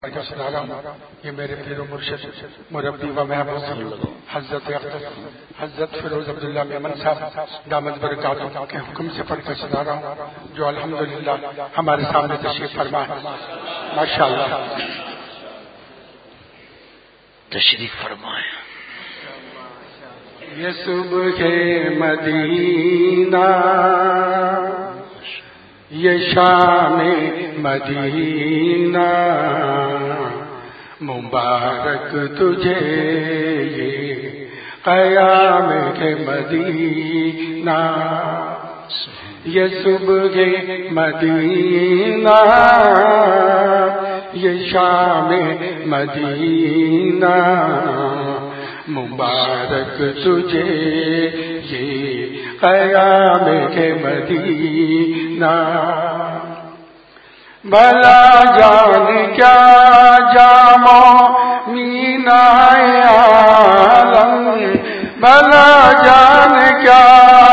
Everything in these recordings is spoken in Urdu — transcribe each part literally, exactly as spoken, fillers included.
کا سنا رہا ہوں. یہ میرے پیر و مرشد مربی و محبوب حضرت حضرت فیروز عبداللہ میمن صاحب دامت برکاتہ کے حکم سے پڑھ کر سنا رہا ہوں، جو الحمدللہ ہمارے سامنے تشریف فرما ہے. ماشاء اللہ تشریف فرمائے. یہ صبح مدینہ یہ شام مدینہ مبارک تجھے یہ قیام کے مدینہ. یہ صبح مدینہ یہ شام مدینہ مبارک تجھے یہ قیام کے مدینہ. بھلا جان کیا جامو مینا عالم، بھلا جان کیا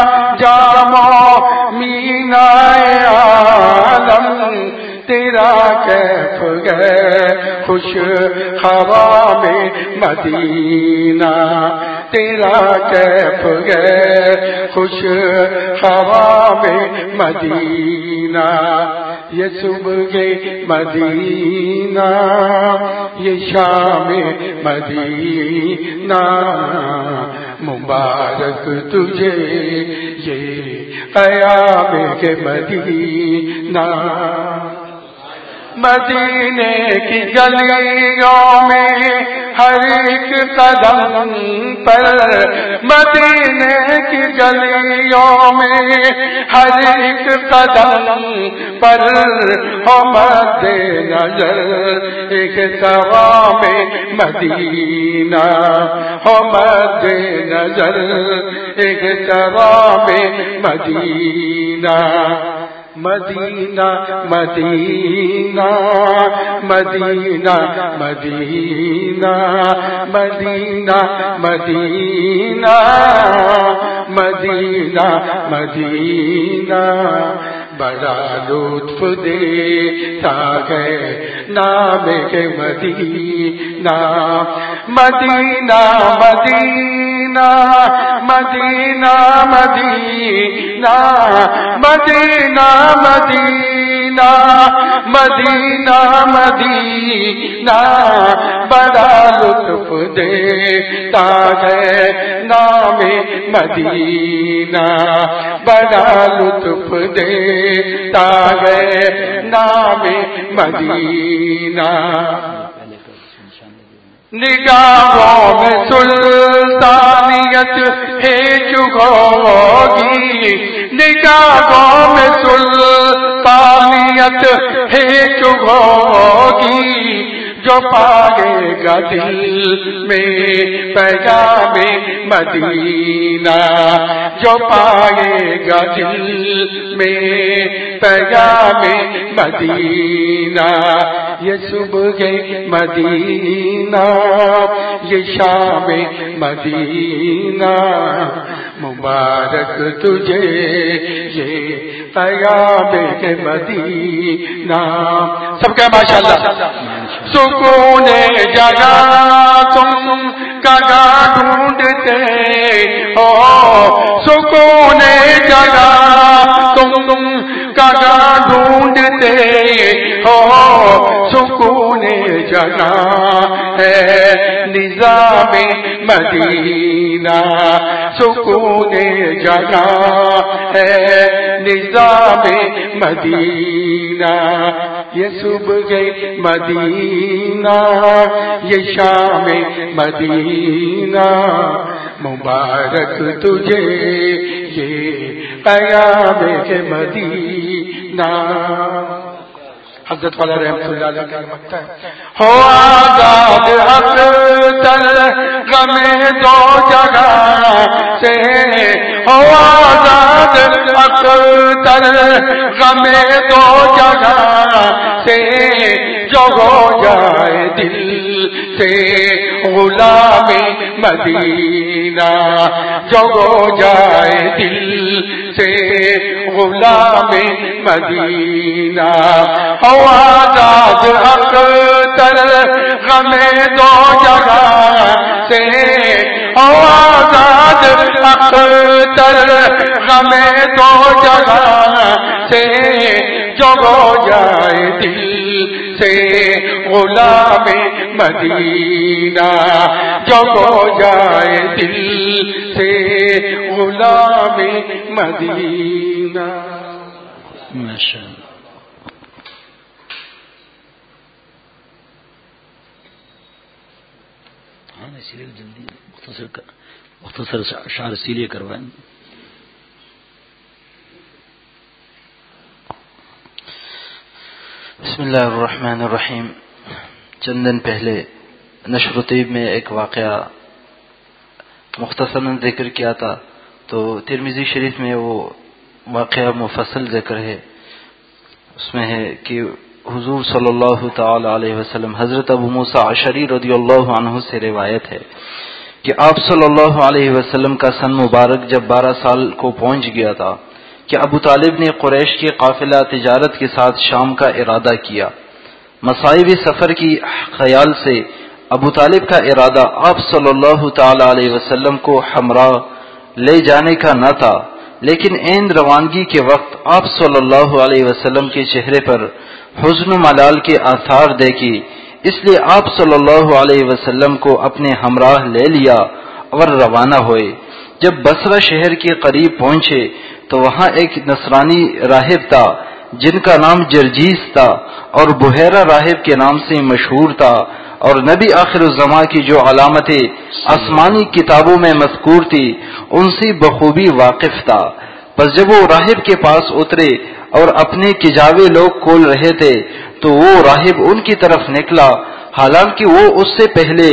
جامو مینا عالم، تیرا کیف گئے خوش ہوا میں مدینہ، تیرا کیف گئے خوش ہوا میں مدینہ. یہ صبح مدینہ یہ شام مدینہ مبارک تجھے یہ قیام کے مدینہ. مدینے کی گلیوں میں ہر ایک قدم پر، مدینے کی گلیوں میں ہر ایک قدم پر ہو مد نظر ایک قوام مدینہ، ہو مد نظر ایک قوام مدینہ. مدینہ مدینہ مدینہ مدینہ مدینہ مدینہ مدینہ مدینہ بڑا لطف دیتا ہے نام کے مدینہ. مدینہ مدینہ مدینہ مدینہ مدینہ مدینہ مدینہ مدینہ بڑا لطف دیتا ہے نام مدینہ، بڑا لطف دیتا ہے نام مدینہ. نگاہوں میں سلطانیت ہے چگوگی، نگاہوں میں سلطانیت ہے چگوگی، جو پائے گا دل میں پیغام مدینہ، جو پائے گا دل میں پیغام مدینہ. یہ صبح مدینہ یہ شام مدینہ مبارک تجھے یہ قیام کے مدینہ. سب کا ماشاءاللہ. سکون جگہ تم کہاں ڈھونڈتے ہو، سکون جگہ تم کہاں ڈھونڈتے ہو، سکون جگہ ہے نظام مدینہ، سکون جگہ ہے نظام مدینہ. یہ صبح مدینہ یہ شام مدینہ مبارک تجھے یہ قیام کے مدینہ. حضرت والا رحمت اللہ علیہ کا مکتا ہے. ہو آزاد اختر غم دو جگہ سے، ہو آزاد اختر غم دو جگہ سے، جو ہو جائے دل سے غلام مدینہ، جو ہو جائے دل سے غلام مدینہ ہو آزاد اختر غم دو جگہ سے ہو آزاد اختر غم دو جگہ سے جو ہو جائے دل سے غلام مدینہ جو ہو جائے دل سے غلام مدینہ. ماشاء اللہ. ہاں اسی لیے جلدی مختصر مختصر اشعار اسی لیے کروائیں. بسم اللہ الرحمن الرحیم. چند دن پہلے نشر و طیب میں ایک واقعہ مختصراً ذکر کیا تھا، تو ترمذی شریف میں وہ واقعہ مفصل ذکر ہے. اس میں ہے کہ حضور صلی اللہ تعالی علیہ وسلم، حضرت ابو موسیٰ اشعری رضی اللہ عنہ سے روایت ہے کہ آپ صلی اللہ علیہ وسلم کا سن مبارک جب بارہ سال کو پہنچ گیا تھا کہ ابو طالب نے قریش کے قافلہ تجارت کے ساتھ شام کا ارادہ کیا. مصائب سفر کی خیال سے ابو طالب کا ارادہ آپ صلی اللہ تعالی علیہ وسلم کو ہمراہ لے جانے کا نہ تھا، لیکن عین روانگی کے وقت آپ صلی اللہ علیہ وسلم کے چہرے پر حزن و ملال کے آثار دیکھی، اس لیے آپ صلی اللہ علیہ وسلم کو اپنے ہمراہ لے لیا اور روانہ ہوئے. جب بصرہ شہر کے قریب پہنچے تو وہاں ایک نصرانی راہب تھا جن کا نام جرجیس تھا اور بحیرہ راہب کے نام سے مشہور تھا، اور نبی آخر الزماں کی جو علامتیں آسمانی کتابوں میں مذکور تھی ان سے بخوبی واقف تھا. بس جب وہ راہب کے پاس اترے اور اپنے کجاوے لوگ کھول رہے تھے تو وہ راہب ان کی طرف نکلا، حالانکہ وہ اس سے پہلے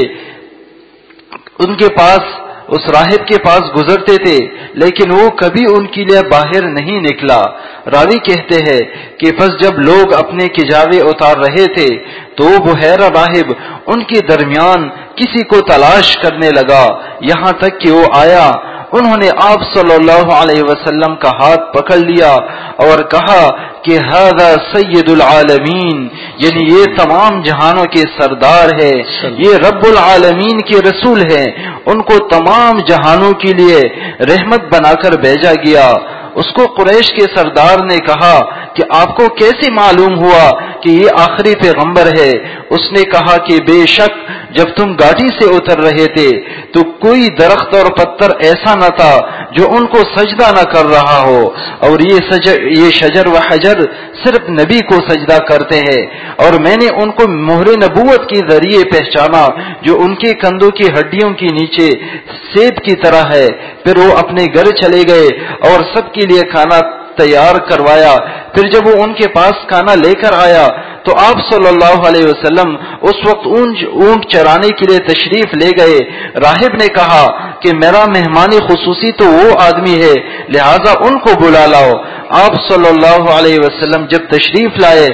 ان کے پاس اس راہب کے پاس گزرتے تھے لیکن وہ کبھی ان کے لیے باہر نہیں نکلا. راوی کہتے ہیں کہ پس جب لوگ اپنے کجاوے اتار رہے تھے تو بحیرہ راہب ان کے درمیان کسی کو تلاش کرنے لگا، یہاں تک کہ وہ آیا. انہوں نے آپ صلی اللہ علیہ وسلم کا ہاتھ پکڑ لیا اور کہا کہ ھذا سید العالمین، یعنی یہ تمام جہانوں کے سردار ہے، یہ رب العالمین کے رسول ہیں، ان کو تمام جہانوں کے لیے رحمت بنا کر بھیجا گیا. اس کو قریش کے سردار نے کہا کہ آپ کو کیسے معلوم ہوا کہ یہ آخری پیغمبر ہے؟ اس نے کہا کہ بے شک جب تم گاڑی سے اتر رہے تھے تو کوئی درخت اور پتھر ایسا نہ تھا جو ان کو سجدہ نہ کر رہا ہو، اور یہ سجر یہ شجر و حجر صرف نبی کو سجدہ کرتے ہیں، اور میں نے ان کو مہر نبوت کے ذریعے پہچانا جو ان کے کندھوں کی ہڈیوں کے نیچے سیب کی طرح ہے. پھر وہ اپنے گھر چلے گئے اور سب کے لیے کھانا تیار کروایا. پھر جب وہ ان کے پاس کھانا لے کر آیا تو آپ صلی اللہ علیہ وسلم اس وقت اونٹ چرانے کے لیے تشریف لے گئے. راہب نے کہا کہ میرا مہمان خصوصی تو وہ آدمی ہے، لہذا ان کو بلا لاؤ. آپ صلی اللہ علیہ وسلم جب تشریف لائے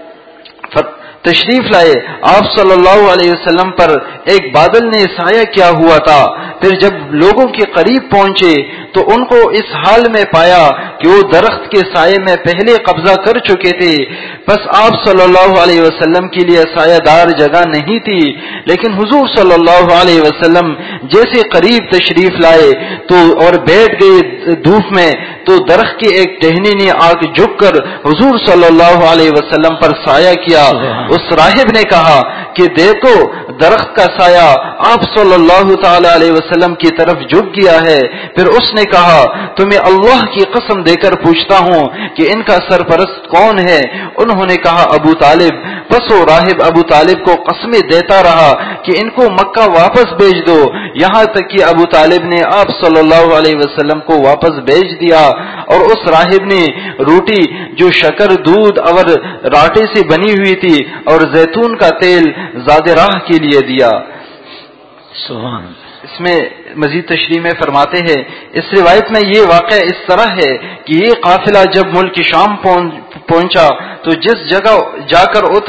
تشریف لائے آپ صلی اللہ علیہ وسلم پر ایک بادل نے سایہ کیا ہوا تھا. پھر جب لوگوں کے قریب پہنچے تو ان کو اس حال میں پایا کہ وہ درخت کے سائے میں پہلے قبضہ کر چکے تھے. بس آپ صلی اللہ علیہ وسلم کے لیے سایہ دار جگہ نہیں تھی، لیکن حضور صلی اللہ علیہ وسلم جیسے قریب تشریف لائے تو اور بیٹھ گئے دھوپ میں تو درخت کی ایک ٹہنی نے آگ جھک کر حضور صلی اللہ علیہ وسلم پر سایہ کیا. اس راہب نے کہا کہ دیکھو درخت کا سایہ آپ صلی اللہ تعالی علیہ وسلم کی طرف جھک گیا ہے. پھر اس نے کہا تمہیں اللہ کی قسم دے کر پوچھتا ہوں کہ ان کا سرپرست کون ہے؟ انہوں نے کہا ابو طالب. پس وہ راہب ابو طالب کو قسمیں دیتا رہا کہ ان کو مکہ واپس بھیج دو، یہاں تک کہ ابو طالب نے آپ صلی اللہ علیہ وسلم کو واپس بھیج دیا. اور اس راہب نے روٹی جو شکر، دودھ اور راٹے سے بنی ہوئی تھی اور زیتون کا تیل زاد راہ کے لیے دیا. سبحان. اس میں مزید تشریح میں فرماتے ہیں اس روایت میں یہ واقعہ اس طرح ہے کہ یہ قافلہ جب ملک شام پہنچا تو جس جگہ جا کر اترا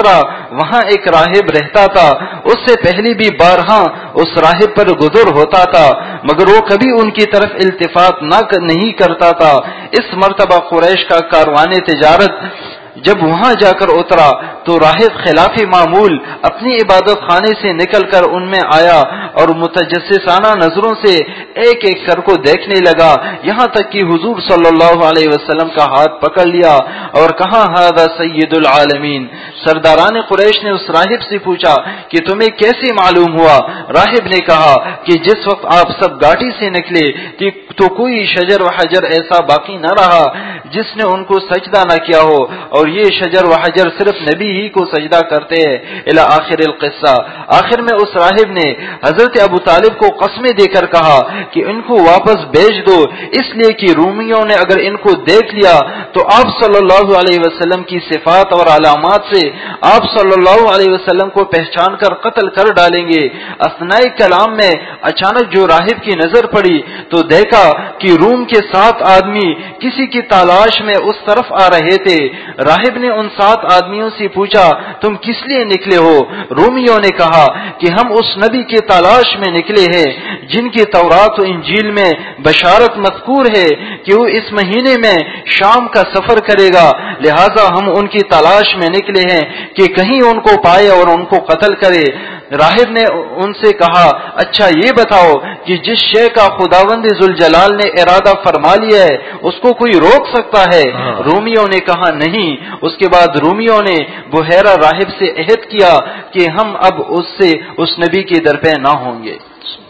وہاں ایک راہب رہتا تھا، اس سے پہلے بھی بارہا اس راہب پر گزر ہوتا تھا مگر وہ کبھی ان کی طرف التفات نہ نہیں کرتا تھا۔ اس مرتبہ قریش کا کاروان تجارت جب وہاں جا کر اترا تو راہب خلاف معمول اپنی عبادت خانے سے نکل کر ان میں آیا اور متجسسانہ نظروں سے ایک ایک کر کو دیکھنے لگا، یہاں تک کہ حضور صلی اللہ علیہ وسلم کا ہاتھ پکڑ لیا اور کہا ھذا سید العالمین۔ سرداران قریش نے اس راہب سے پوچھا کہ تمہیں کیسے معلوم ہوا؟ راہب نے کہا کہ جس وقت آپ سب گاڑی سے نکلے تو کوئی شجر و حجر ایسا باقی نہ رہا جس نے ان کو سجدہ نہ کیا ہو، اور یہ شجر و حجر صرف نبی ہی کو سجدہ کرتے ہیں الی آخر القصہ۔ آخر میں اس راہب نے حضرت ابو طالب کو قسمیں دے کر کہا کہ ان کو واپس بھیج دو، اس لیے کہ رومیوں نے اگر ان کو دیکھ لیا تو آپ صلی اللہ علیہ وسلم کی صفات اور علامات سے آپ صلی اللہ علیہ وسلم کو پہچان کر قتل کر ڈالیں گے۔ اثناء کلام میں اچانک جو راہب کی نظر پڑی تو دیکھا کہ روم کے سات آدمی کسی کی تلاش میں اس طرف آ رہے تھے۔ راہب نے ان سات آدمیوں سے پوچھا تم کس لیے نکلے ہو؟ رومیوں نے کہا کہ ہم اس نبی کی تلاش میں نکلے ہیں جن کی تورات و انجیل میں بشارت مذکور ہے کہ وہ اس مہینے میں شام کا سفر کرے گا، لہذا ہم ان کی تلاش میں نکلے ہیں کہ کہیں ان کو پائے اور ان کو قتل کرے۔ راہب نے ان سے کہا اچھا یہ بتاؤ کہ جس شے کا خداوند ذوالجلال نے ارادہ فرما لیا ہے اس کو کوئی روک سکتا ہے؟ رومیوں نے کہا نہیں۔ اس کے بعد رومیوں نے بحیرہ راہب سے عہد کیا کہ ہم اب اس سے اس نبی کے در پہ نہ ہوں گے۔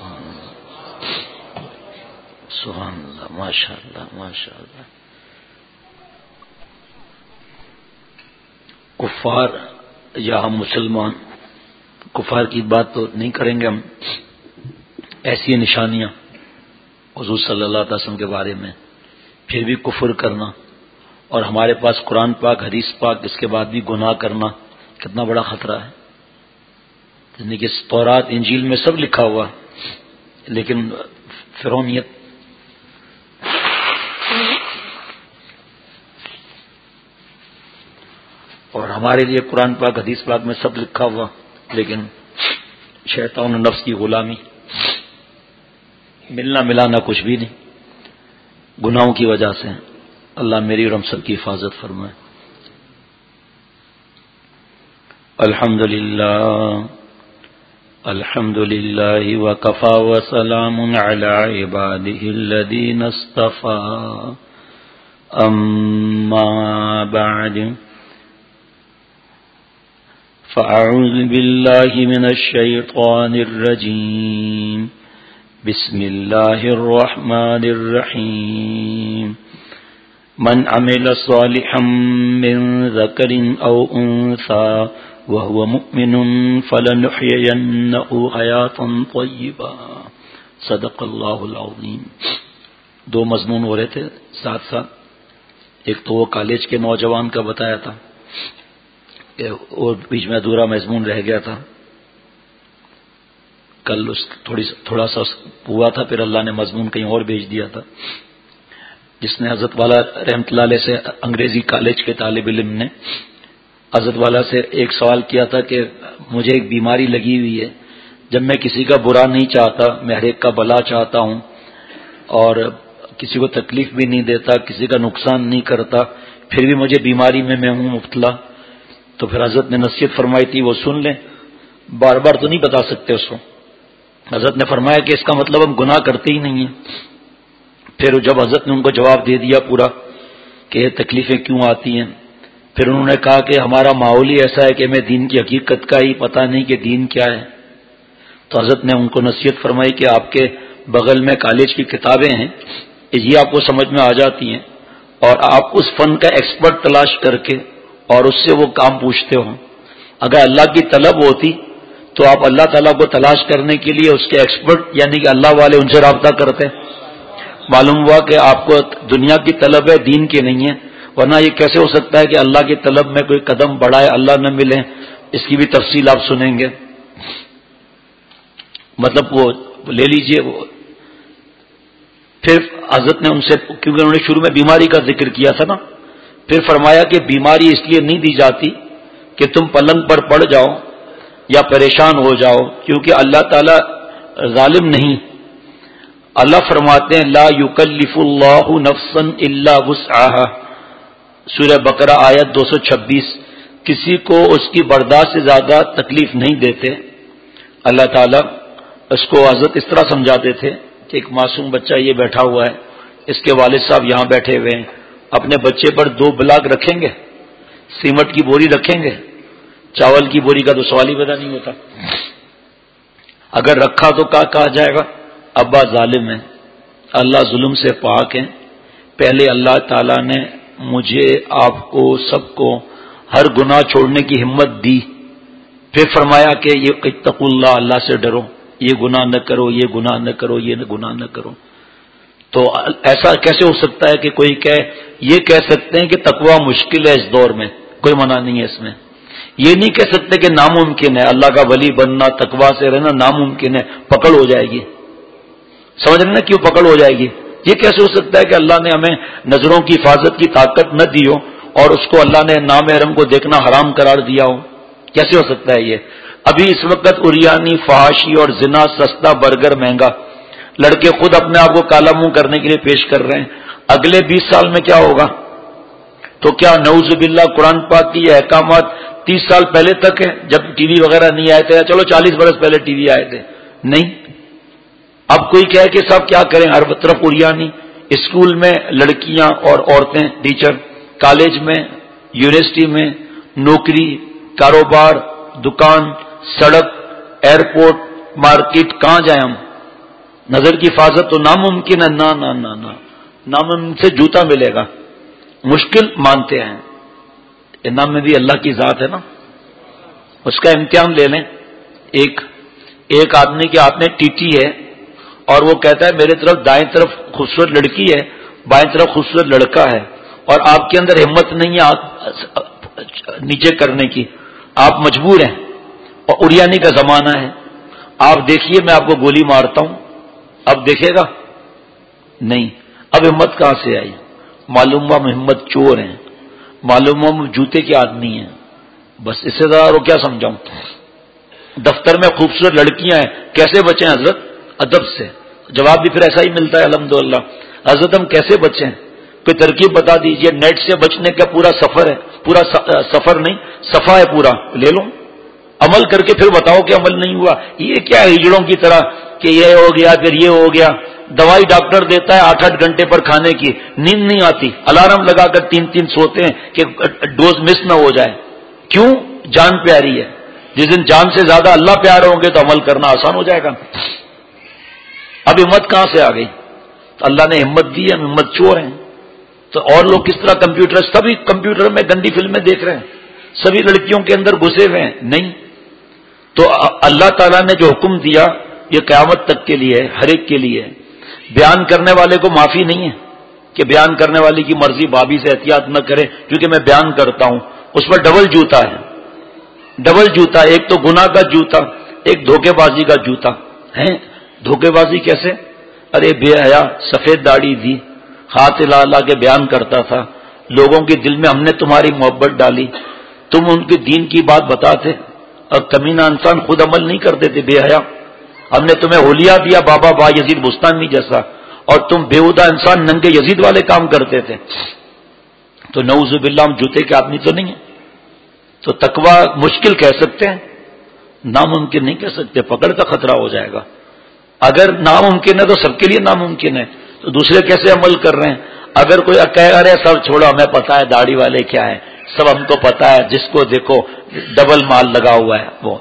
سبحان اللہ، ماشاء اللہ ماشاء اللہ۔ کفار یا ہم مسلمان، کفار کی بات تو نہیں کریں گے ہم، ایسی نشانیاں حضور صلی اللہ علیہ وسلم کے بارے میں، پھر بھی کفر کرنا، اور ہمارے پاس قرآن پاک حدیث پاک، اس کے بعد بھی گناہ کرنا کتنا بڑا خطرہ ہے۔ یعنی کہ تورات انجیل میں سب لکھا ہوا، لیکن فرعونیت اور ہمارے لیے قرآن پاک حدیث پاک میں سب لکھا ہوا، لیکن شیطان و نفس کی غلامی، ملنا ملانا کچھ بھی نہیں، گناہوں کی وجہ سے۔ اللہ میری اور ہم سب کی حفاظت فرمائے۔ الحمد للہ الحمد للہ وکفا وسلام علی عبادہ الذین اصطفى، اما بعد فاعوذ باللہ من الشیطان الرجیم، بسم اللہ الرحمن الرحیم، من عمل صالحا من ذکر او انثى وهو مؤمن فلنحيينه حیاتا طیبا، صدق اللہ العظیم۔ دو مضمون ہو رہے تھے ساتھ ساتھ، ایک تو وہ کالج کے نوجوان کا بتایا تھا اور بیچ میں ادھورا مضمون رہ گیا تھا، کل اس تھوڑی تھوڑا سا ہوا تھا، پھر اللہ نے مضمون کہیں اور بھیج دیا تھا، جس نے حضرت والا رحمت اللہ علیہ سے انگریزی کالج کے طالب علم نے حضرت والا سے ایک سوال کیا تھا کہ مجھے ایک بیماری لگی ہوئی ہے، جب میں کسی کا برا نہیں چاہتا، میں ہر ایک کا بھلا چاہتا ہوں اور کسی کو تکلیف بھی نہیں دیتا، کسی کا نقصان نہیں کرتا، پھر بھی مجھے بیماری میں میں ہوں مبتلا۔ تو پھر حضرت نے نصیحت فرمائی تھی وہ سن لیں، بار بار تو نہیں بتا سکتے اس کو۔ حضرت نے فرمایا کہ اس کا مطلب ہم گناہ کرتے ہی نہیں ہیں۔ پھر جب حضرت نے ان کو جواب دے دیا پورا کہ یہ تکلیفیں کیوں آتی ہیں، پھر انہوں نے کہا کہ ہمارا ماحول ہی ایسا ہے کہ ہمیں دین کی حقیقت کا ہی پتہ نہیں کہ دین کیا ہے۔ تو حضرت نے ان کو نصیحت فرمائی کہ آپ کے بغل میں کالج کی کتابیں ہیں، یہ آپ کو سمجھ میں آ جاتی ہیں، اور آپ اس فن کا ایکسپرٹ تلاش کر کے اور اس سے وہ کام پوچھتے ہو۔ اگر اللہ کی طلب ہوتی تو آپ اللہ تعالیٰ کو تلاش کرنے کے لیے اس کے ایکسپرٹ یعنی کہ اللہ والے ان سے رابطہ کرتے۔ معلوم ہوا کہ آپ کو دنیا کی طلب ہے، دین کی نہیں ہے، ورنہ یہ کیسے ہو سکتا ہے کہ اللہ کی طلب میں کوئی قدم بڑھائے اللہ نہ ملے؟ اس کی بھی تفصیل آپ سنیں گے۔ مطلب وہ لے لیجئے وہ۔ پھر حضرت نے ان سے، کیونکہ انہوں نے شروع میں بیماری کا ذکر کیا تھا نا، پھر فرمایا کہ بیماری اس لیے نہیں دی جاتی کہ تم پلنگ پر پڑ جاؤ یا پریشان ہو جاؤ، کیونکہ اللہ تعالی ظالم نہیں. اللہ فرماتے ہیں لا یکلف اللہ نفسا الا وسعها، سورہ بقرہ آیت دو سو چھبیس. کسی کو اس کی برداشت سے زیادہ تکلیف نہیں دیتے. اللہ تعالیٰ اس کو حضرت اس طرح سمجھاتے تھے کہ ایک معصوم بچہ یہ بیٹھا ہوا ہے، اس کے والد صاحب یہاں بیٹھے ہوئے ہیں، اپنے بچے پر دو بلاک رکھیں گے، سیمٹ کی بوری رکھیں گے؟ چاول کی بوری کا تو سوال ہی پیدا نہیں ہوتا. اگر رکھا تو کیا کہا جائے گا؟ ابا ظالم ہے. اللہ ظلم سے پاک ہے. پہلے اللہ تعالیٰ نے مجھے، آپ کو، سب کو ہر گناہ چھوڑنے کی ہمت دی، پھر فرمایا کہ یہ اتقوا اللہ، اللہ سے ڈرو، یہ گناہ نہ کرو، یہ گناہ نہ کرو، یہ گناہ نہ کرو. تو ایسا کیسے ہو سکتا ہے کہ کوئی کہے، یہ کہہ سکتے ہیں کہ تقویٰ مشکل ہے اس دور میں، کوئی منع نہیں ہے اس میں. یہ نہیں کہہ سکتے کہ ناممکن ہے، اللہ کا ولی بننا، تقویٰ سے رہنا ناممکن ہے، پکڑ ہو جائے گی. سمجھ رہے نا کیوں پکڑ ہو جائے گی؟ یہ کیسے ہو سکتا ہے کہ اللہ نے ہمیں نظروں کی حفاظت کی طاقت نہ دی ہو اور اس کو اللہ نے نامحرم کو دیکھنا حرام قرار دیا ہو؟ کیسے ہو سکتا ہے یہ؟ ابھی اس وقت اریانی، فحاشی اور زنا سستا، برگر مہنگا، لڑکے خود اپنے آپ کو کالا منہ کرنے کے لیے پیش کر رہے ہیں. اگلے بیس سال میں کیا ہوگا؟ تو کیا نعوذ باللہ قرآن پاک کی یہ احکامات تیس سال پہلے تک ہے جب ٹی وی وغیرہ نہیں آئے تھے، یا چلو چالیس برس پہلے ٹی وی آئے تھے؟ نہیں. اب کوئی کہے کہ صاحب کیا کریں، ہر طرف اریانی، اسکول میں لڑکیاں اور عورتیں ٹیچر، کالج میں، یونیورسٹی میں، نوکری، کاروبار، دکان، سڑک، ایئرپورٹ، مارکیٹ، کہاں جائیں ہم؟ نظر کی حفاظت تو ناممکن ہے. نہ نہ نہ نہ ناممکن سے جوتا ملے گا. مشکل مانتے ہیں. نام میں بھی اللہ کی ذات ہے نا. اس کا امتحان لے لیں. ایک ایک آدمی کے ہاتھ میں ٹیٹی ہے اور وہ کہتا ہے میرے طرف دائیں طرف خوبصورت لڑکی ہے، بائیں طرف خوبصورت لڑکا ہے، اور آپ کے اندر ہمت نہیں ہے نیچے کرنے کی، آپ مجبور ہیں، اور اریانی کا زمانہ ہے. آپ دیکھیے میں آپ کو گولی مارتا ہوں، اب دیکھے گا؟ نہیں. اب ہمت کہاں سے آئی؟ معلوم ہوا ہمت چور ہیں، معلوم ہوا جوتے کے آدمی ہیں. بس اس سے زیادہ وہ کیا سمجھاؤں؟ دفتر میں خوبصورت لڑکیاں ہیں، کیسے بچیں حضرت؟ ادب سے. جواب بھی پھر ایسا ہی ملتا ہے الحمدللہ. حضرت ہم کیسے بچیں؟ کوئی ترکیب بتا دیجئے. نیٹ سے بچنے کا پورا سفر ہے، پورا سفر نہیں صفحہ ہے پورا، لے لو، عمل کر کے پھر بتاؤ کہ عمل نہیں ہوا. یہ کیا ہے ہجڑوں کی طرح کہ یہ ہو گیا پھر یہ ہو گیا؟ دوائی ڈاکٹر دیتا ہے آٹھ آٹھ گھنٹے پر کھانے کی، نیند نہیں آتی، الارم لگا کر تین تین سوتے ہیں کہ ڈوز مس نہ ہو جائے. کیوں؟ جان پیاری ہے. جس دن جان سے زیادہ اللہ پیارے ہوں گے تو عمل کرنا آسان ہو جائے گا. اب ہمت کہاں سے آ گئی؟ اللہ نے ہمت دی ہے، ہم ہمت چور ہیں. تو اور لوگ کس طرح کمپیوٹر، سبھی کمپیوٹر میں گندی فلمیں دیکھ رہے ہیں، سبھی لڑکیوں کے اندر گھسے ہوئے ہیں. نہیں. تو اللہ تعالیٰ نے جو حکم دیا یہ قیامت تک کے لیے، ہر ایک کے لیے. بیان کرنے والے کو معافی نہیں ہے کہ بیان کرنے والی کی مرضی بھابھی سے احتیاط نہ کرے کیونکہ میں بیان کرتا ہوں. اس پر ڈبل جوتا ہے، ڈبل جوتا. ایک تو گناہ کا جوتا، ایک دھوکے بازی کا جوتا ہے. دھوکے بازی کیسے؟ ارے بے حیا، سفید داڑھی دی، ہاتھ ہلا ہلا کے بیان کرتا تھا، لوگوں کے دل میں ہم نے تمہاری محبت ڈالی، تم ان کے دین کی بات بتاتے اور کمینہ انسان خود عمل نہیں کرتے تھے. بے حیا، ہم نے تمہیں ہولیا دیا بابا با یزید بستانی جیسا، اور تم بےہودہ انسان ننگے یزید والے کام کرتے تھے. تو نعوذ باللہ ہم جوتے کے آدمی تو نہیں ہیں. تو تقویٰ مشکل کہہ سکتے ہیں، ناممکن نہیں کہہ سکتے. پکڑ کا خطرہ ہو جائے گا. اگر ناممکن ہے تو سب کے لیے ناممکن ہے، تو دوسرے کیسے عمل کر رہے ہیں؟ اگر کوئی کہے ارے سب چھوڑو ہمیں پتا ہے داڑھی والے کیا ہے، سب ہم کو پتا ہے، جس کو دیکھو ڈبل مال لگا ہوا ہے، وہ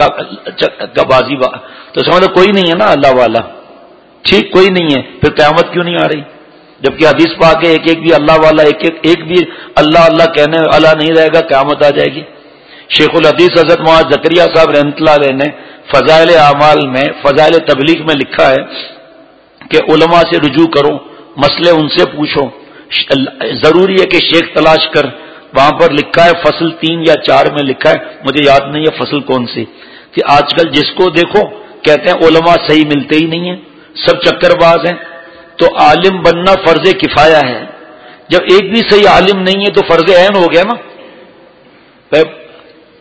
بازی با... تو سمجھو کوئی نہیں ہے نا اللہ والا. ٹھیک کوئی نہیں ہے، پھر قیامت کیوں نہیں آ رہی؟ جبکہ حدیث پاک ہے ایک ایک بھی اللہ والا، ایک ایک ایک بھی اللہ اللہ کہنے والا نہیں رہے گا، قیامت آ جائے گی. شیخ الحدیث حضرت معاذ زکریا صاحب رحمۃ اللہ علیہ نے فضائل اعمال میں، فضائل تبلیغ میں لکھا ہے کہ علماء سے رجوع کرو، مسئلے ان سے پوچھو. ضروری ہے کہ شیخ تلاش کر. وہاں پر لکھا ہے فصل تین یا چار میں لکھا ہے، مجھے یاد نہیں ہے فصل کون سی، کہ آج کل جس کو دیکھو کہتے ہیں علماء صحیح ملتے ہی نہیں ہیں، سب چکر باز ہیں. تو عالم بننا فرض کفایہ ہے. جب ایک بھی صحیح عالم نہیں ہے تو فرض عین ہو گیا نا.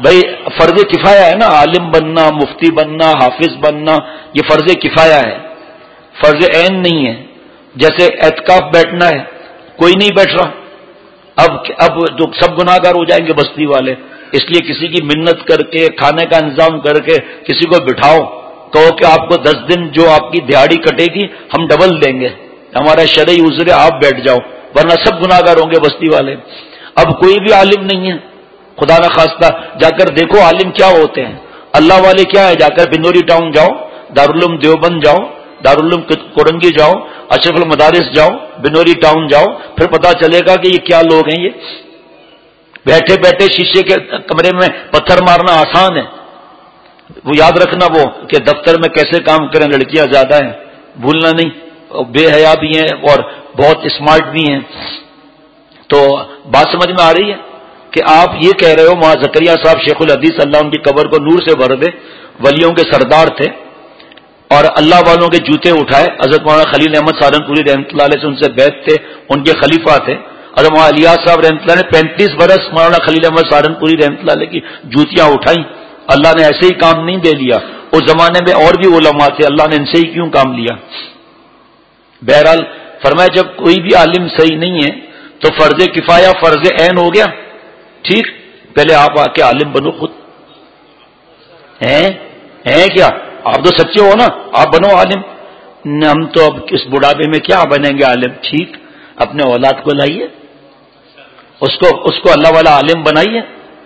بھائی فرض کفایہ ہے نا، عالم بننا، مفتی بننا، حافظ بننا، یہ فرض کفایہ ہے، فرض عین نہیں ہے. جیسے اعتکاف بیٹھنا ہے، کوئی نہیں بیٹھ رہا، اب اب جو سب گناہ گار ہو جائیں گے بستی والے، اس لیے کسی کی منت کر کے کھانے کا انتظام کر کے کسی کو بٹھاؤ، کہو کہ آپ کو دس دن جو آپ کی دیہڑی کٹے گی ہم ڈبل دیں گے، ہمارا شرعی عذر ہے، آپ بیٹھ جاؤ، ورنہ سب گناہ گار ہوں گے بستی والے. اب کوئی بھی عالم نہیں ہے، خدا نہ خواستہ جا کر دیکھو عالم کیا ہوتے ہیں، اللہ والے کیا ہے، جا کر بنوری ٹاؤن جاؤ، دارالعلوم دیوبند جاؤ، دارالعلوم کورنگی جاؤ، اشرف المدارس جاؤ، بنوری ٹاؤن جاؤ، پھر پتا چلے گا کہ یہ کیا لوگ ہیں. یہ بیٹھے بیٹھے شیشے کے کمرے میں پتھر مارنا آسان ہے، وہ یاد رکھنا وہ کہ دفتر میں کیسے کام کریں، لڑکیاں زیادہ ہیں، بھولنا نہیں، بے حیا بھی ہیں اور بہت اسمارٹ بھی ہیں. تو بات سمجھ میں آ رہی ہے کہ آپ یہ کہہ رہے ہو وہاں زکریا صاحب شیخ الحدیث اللہ ان کی قبر کو نور سے بھر دے، ولیوں کے سردار تھے اور اللہ والوں کے جوتے اٹھائے. حضرت مولانا خلیل احمد سہارنپوری رحمۃ اللہ علیہ سے ان سے بیعت تھے، ان کے خلیفہ تھے. حضرت مولانا الیاس صاحب رحمۃ اللہ نے پینتیس برس مولانا خلیل احمد سہارنپوری رحمۃ اللہ علیہ کی جوتیاں اٹھائیں. اللہ نے ایسے ہی کام نہیں دے لیا، اس زمانے میں اور بھی علماء تھے، اللہ نے ان سے ہی کیوں کام لیا. بہرحال فرمایا جب کوئی بھی عالم صحیح نہیں ہے تو فرض کفایہ فرض عین ہو گیا. ٹھیک، پہلے آپ آ کے عالم بنو، خود ہیں ہیں کیا آپ تو سچے ہو نا، آپ بنو عالم. ہم تو اب اس بڑھاپے میں کیا بنیں گے عالم. ٹھیک، اپنے اولاد کو لائیے، اس کو اس کو اللہ والا عالم بنائیے،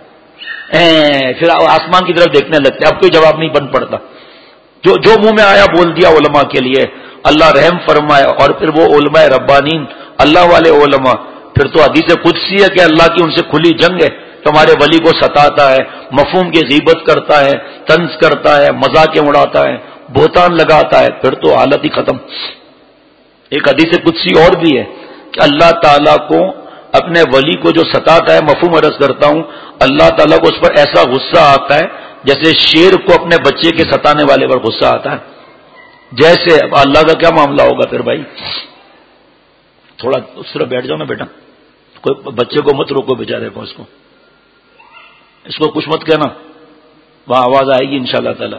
پھر آسمان کی طرف دیکھنے لگتے. اب کوئی جواب نہیں بن پڑتا، جو جو منہ میں آیا بول دیا علماء کے لیے. اللہ رحم فرمائے. اور پھر وہ علماء ربانین اللہ والے علماء، پھر تو حدیث قدسی ہے کہ اللہ کی ان سے کھلی جنگ ہے. تمہارے ولی کو ستاتا ہے، مفہوم کی غیبت کرتا ہے، طنز کرتا ہے، مذاقیں اڑاتا ہے، بہتان لگاتا ہے، پھر تو حالت ہی ختم. ایک حدیث قدسی اور بھی ہے کہ اللہ تعالیٰ کو اپنے ولی کو جو ستاتا ہے، مفہوم عرض کرتا ہوں، اللہ تعالیٰ کو اس پر ایسا غصہ آتا ہے جیسے شیر کو اپنے بچے کے ستانے والے پر غصہ آتا ہے. جیسے اللہ کا کیا معاملہ ہوگا پھر بھائی. تھوڑا اس طرح بیٹھ جاؤ نا بیٹا، کوئی بچے کو مت روکو بیچارے کو، اس کو اس کو کچھ مت کہنا، وہاں آواز آئے گی انشاءاللہ تعالی.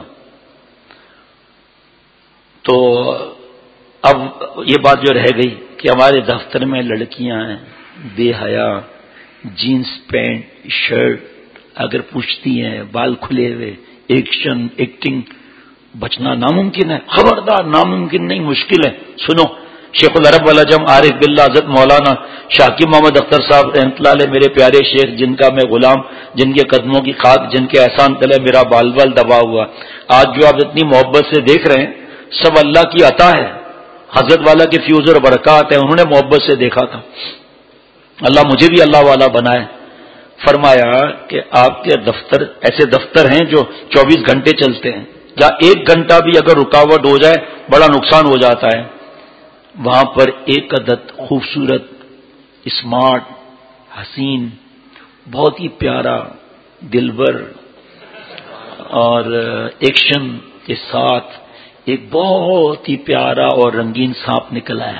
تو اب یہ بات جو رہ گئی کہ ہمارے دفتر میں لڑکیاں ہیں بے حیا، جینس پینٹ شرٹ، اگر پوچھتی ہیں بال کھلے ہوئے، ایکشن ایکٹنگ، بچنا ناممکن ہے. خبردار، ناممکن نہیں، مشکل ہے. سنو، شیخ العرب والعجم عارف باللہ حضرت مولانا شاکر محمد اختر صاحب رحمۃ اللہ علیہ میرے پیارے شیخ، جن کا میں غلام، جن کے قدموں کی خاک، جن کے احسان تلے میرا بال بال دبا ہوا، آج جو آپ اتنی محبت سے دیکھ رہے ہیں سب اللہ کی عطا ہے. حضرت والا کے فیوز اور برکات ہیں، انہوں نے محبت سے دیکھا تھا. اللہ مجھے بھی اللہ والا بنائے. فرمایا کہ آپ کے دفتر ایسے دفتر ہیں جو چوبیس گھنٹے چلتے ہیں، یا ایک گھنٹہ بھی اگر رکاوٹ ہو جائے بڑا نقصان ہو جاتا ہے. وہاں پر ایک عدد خوبصورت، اسمارٹ، حسین، بہت ہی پیارا، دلبر اور ایکشن کے ساتھ ایک بہت ہی پیارا اور رنگین سانپ نکل آیا.